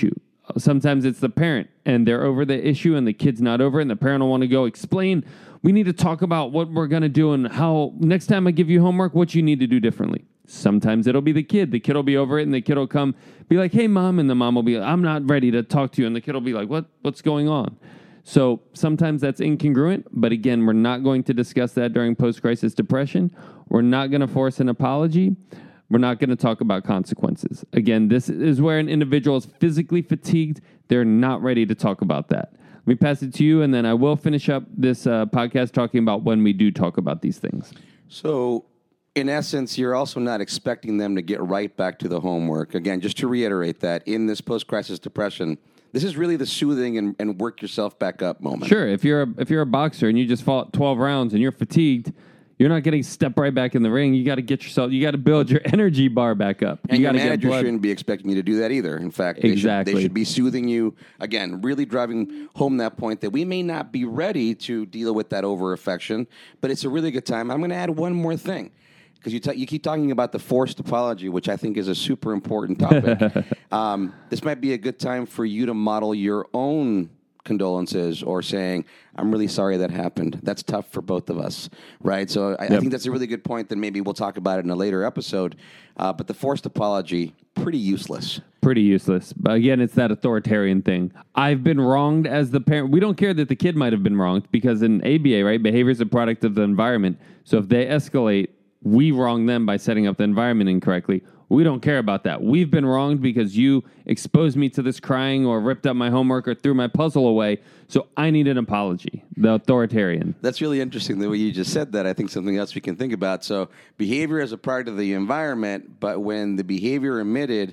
Sometimes it's the parent and they're over the issue and the kid's not over it, and the parent will want to go explain. We need to talk about what we're going to do and how next time I give you homework, what you need to do differently. Sometimes it'll be the kid. The kid will be over it and the kid will come be like, hey, mom. And the mom will be like, I'm not ready to talk to you. And the kid will be like, what's going on? So sometimes that's incongruent. But again, we're not going to discuss that during post-crisis depression. We're not going to force an apology. We're not going to talk about consequences. Again, this is where an individual is physically fatigued. They're not ready to talk about that. Let me pass it to you, and then I will finish up this podcast talking about when we do talk about these things. So, in essence, you're also not expecting them to get right back to the homework. Again, just to reiterate that, in this post-crisis depression, this is really the soothing and work yourself back up moment. Sure, if you're a boxer and you just fought 12 rounds and you're fatigued, you're not getting step right back in the ring. You got to build your energy bar back up. And you your manager shouldn't be expecting you to do that either. In fact, they should be soothing you. Again, really driving home that point that we may not be ready to deal with that over-affection, but it's a really good time. I'm going to add one more thing, because you keep talking about the forced apology, which I think is a super important topic. This might be a good time for you to model your own condolences or saying, I'm really sorry that happened. That's tough for both of us, right? So I think that's a really good point that maybe we'll talk about it in a later episode. But the forced apology, pretty useless. Pretty useless. But again, it's that authoritarian thing. I've been wronged as the parent. We don't care that the kid might have been wronged, because in ABA, right, behavior is a product of the environment. So if they escalate, we wrong them by setting up the environment incorrectly. We don't care about that. We've been wronged because you exposed me to this crying or ripped up my homework or threw my puzzle away, so I need an apology. The authoritarian. That's really interesting the way you just said that. I think something else we can think about. So behavior is a part of the environment, but when the behavior emitted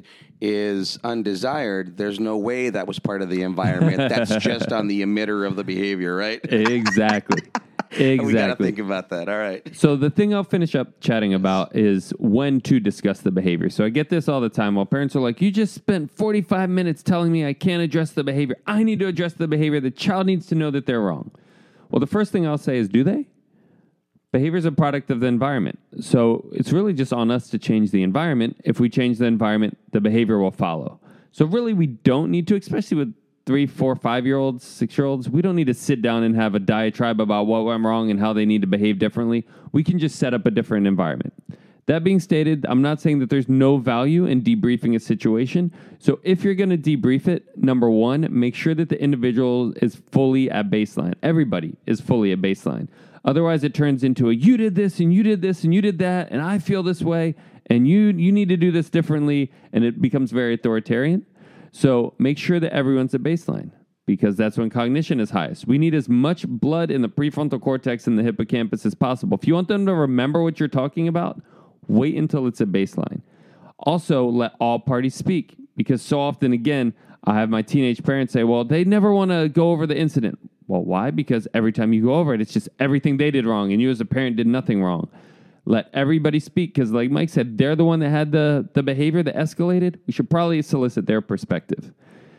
is undesired, there's no way that was part of the environment. That's just on the emitter of the behavior, right? Exactly. Exactly. We got to think about that. All right. So the thing I'll finish up chatting about is when to discuss the behavior. So I get this all the time while parents are like, you just spent 45 minutes telling me I can't address the behavior. I need to address the behavior. The child needs to know that they're wrong. Well, the first thing I'll say is, do they? Behavior is a product of the environment. So it's really just on us to change the environment. If we change the environment, the behavior will follow. So really, we don't need to, especially with 3, 4, 5-year-olds, 6-year-olds, we don't need to sit down and have a diatribe about what went wrong and how they need to behave differently. We can just set up a different environment. That being stated, I'm not saying that there's no value in debriefing a situation. So if you're going to debrief it, number one, make sure that the individual is fully at baseline. Everybody is fully at baseline. Otherwise, it turns into a you did this and you did this and you did that and I feel this way and you need to do this differently, and it becomes very authoritarian. So make sure that everyone's at baseline, because that's when cognition is highest. We need as much blood in the prefrontal cortex and the hippocampus as possible. If you want them to remember what you're talking about, wait until it's at baseline. Also, let all parties speak, because so often, again, I have my teenage parents say, well, they never want to go over the incident. Well, why? Because every time you go over it, it's just everything they did wrong, and you as a parent did nothing wrong. Let everybody speak, because like Mike said, they're the one that had the behavior that escalated. We should probably solicit their perspective.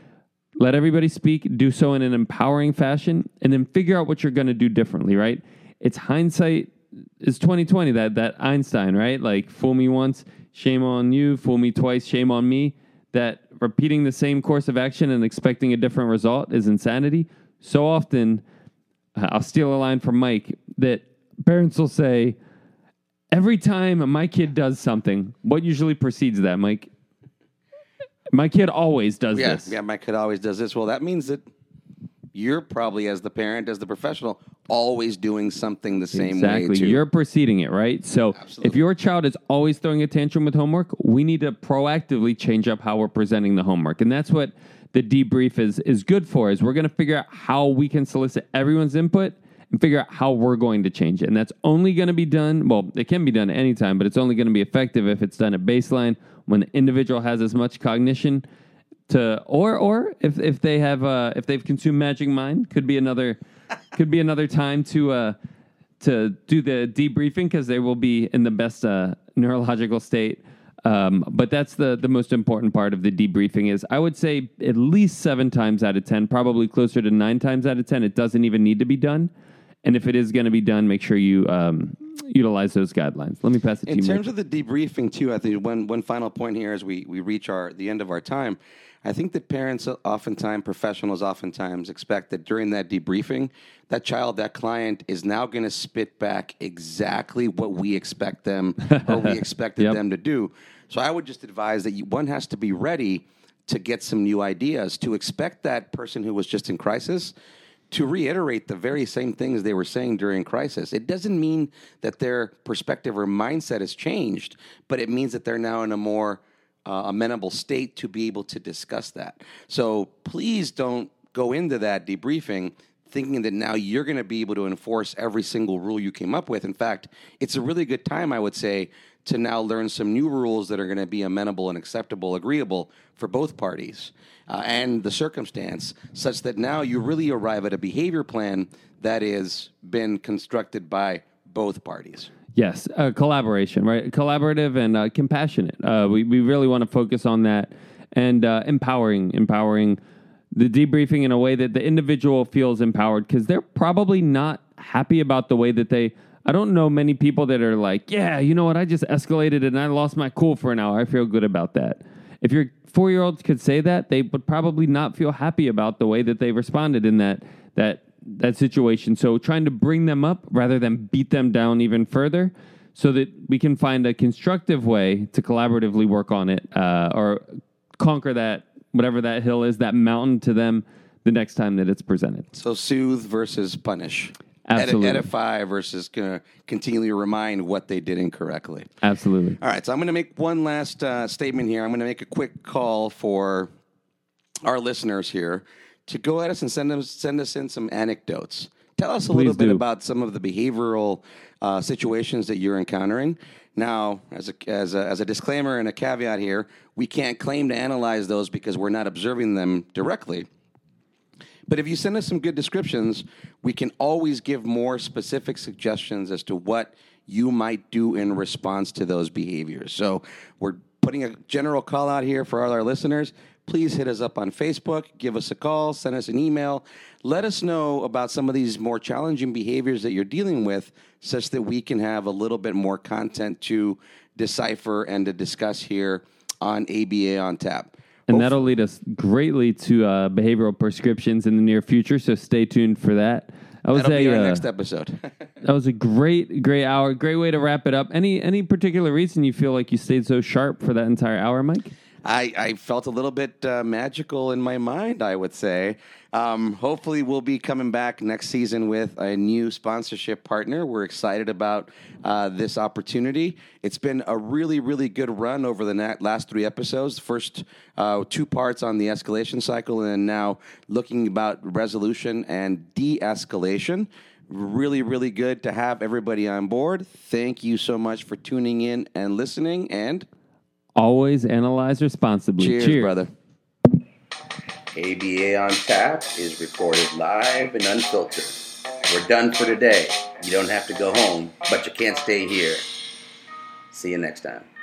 Let everybody speak, do so in an empowering fashion, and then figure out what you're going to do differently, right? It's hindsight is 2020, that Einstein, right? Like, fool me once, shame on you. Fool me twice, shame on me. That repeating the same course of action and expecting a different result is insanity. So often, I'll steal a line from Mike, that parents will say, every time my kid does something, what usually precedes that, Mike? My kid always does this. Yeah, my kid always does this. Well, that means that you're probably, as the parent, as the professional, always doing something the same way, too. You're preceding it, right? So if your child is always throwing a tantrum with homework, we need to proactively change up how we're presenting the homework. And that's what the debrief is good for, is we're going to figure out how we can solicit everyone's input and figure out how we're going to change it. And that's only going to be done, well, it can be done anytime, but it's only going to be effective if it's done at baseline, when the individual has as much cognition to, or if they have, if they've consumed Magic Mind, could be another time to do the debriefing, because they will be in the best neurological state. But that's the most important part of the debriefing is, I would say at least 7 times out of 10, probably closer to 9 times out of 10, it doesn't even need to be done. And if it is going to be done, make sure you utilize those guidelines. Let me pass it to you, In terms Mike. of the debriefing, too, I think one final point here as we reach the end of our time. I think that parents oftentimes, professionals oftentimes expect that during that debriefing, that child, that client is now going to spit back exactly what we expect them or we expected Yep. them to do. So I would just advise that one has to be ready to get some new ideas, to expect that person who was just in crisis to reiterate the very same things they were saying during crisis. It doesn't mean that their perspective or mindset has changed, but it means that they're now in a more amenable state to be able to discuss that. So please don't go into that debriefing thinking that now you're going to be able to enforce every single rule you came up with. In fact, it's a really good time, I would say, to now learn some new rules that are going to be amenable and acceptable, agreeable for both parties and the circumstance, such that now you really arrive at a behavior plan that has been constructed by both parties. Yes, collaboration, right? Collaborative and compassionate. We really want to focus on that and empowering the debriefing in a way that the individual feels empowered because they're probably not happy about the way that I don't know many people that are like, yeah, you know what? I just escalated and I lost my cool for an hour. I feel good about that. If your 4-year-olds could say that, they would probably not feel happy about the way that they responded in that situation. So trying to bring them up rather than beat them down even further so that we can find a constructive way to collaboratively work on it or conquer that, whatever that hill is, that mountain to them the next time that it's presented. So soothe versus punish. Absolutely. Edify versus continually remind what they did incorrectly. Absolutely. All right, so I'm going to make one last statement here. I'm going to make a quick call for our listeners here to go at us and send us in some anecdotes. Tell us a little bit about some of the behavioral situations that you're encountering. Now, as a disclaimer and a caveat here, we can't claim to analyze those because we're not observing them directly. But if you send us some good descriptions, we can always give more specific suggestions as to what you might do in response to those behaviors. So we're putting a general call out here for all our listeners. Please hit us up on Facebook, give us a call, send us an email. Let us know about some of these more challenging behaviors that you're dealing with such that we can have a little bit more content to decipher and to discuss here on ABA on Tap. And that'll lead us greatly to behavioral prescriptions in the near future, so stay tuned for that. That'll be our next episode. That was a great hour. Great way to wrap it up. Any particular reason you feel like you stayed so sharp for that entire hour, Mike? I felt a little bit magical in my mind, I would say. Hopefully, we'll be coming back next season with a new sponsorship partner. We're excited about this opportunity. It's been a really, really good run over the last 3 episodes. First 2 parts on the escalation cycle, and then now looking about resolution and de-escalation. Really, really good to have everybody on board. Thank you so much for tuning in and listening, and always analyze responsibly. Cheers, brother. ABA on Tap is recorded live and unfiltered. We're done for today. You don't have to go home, but you can't stay here. See you next time.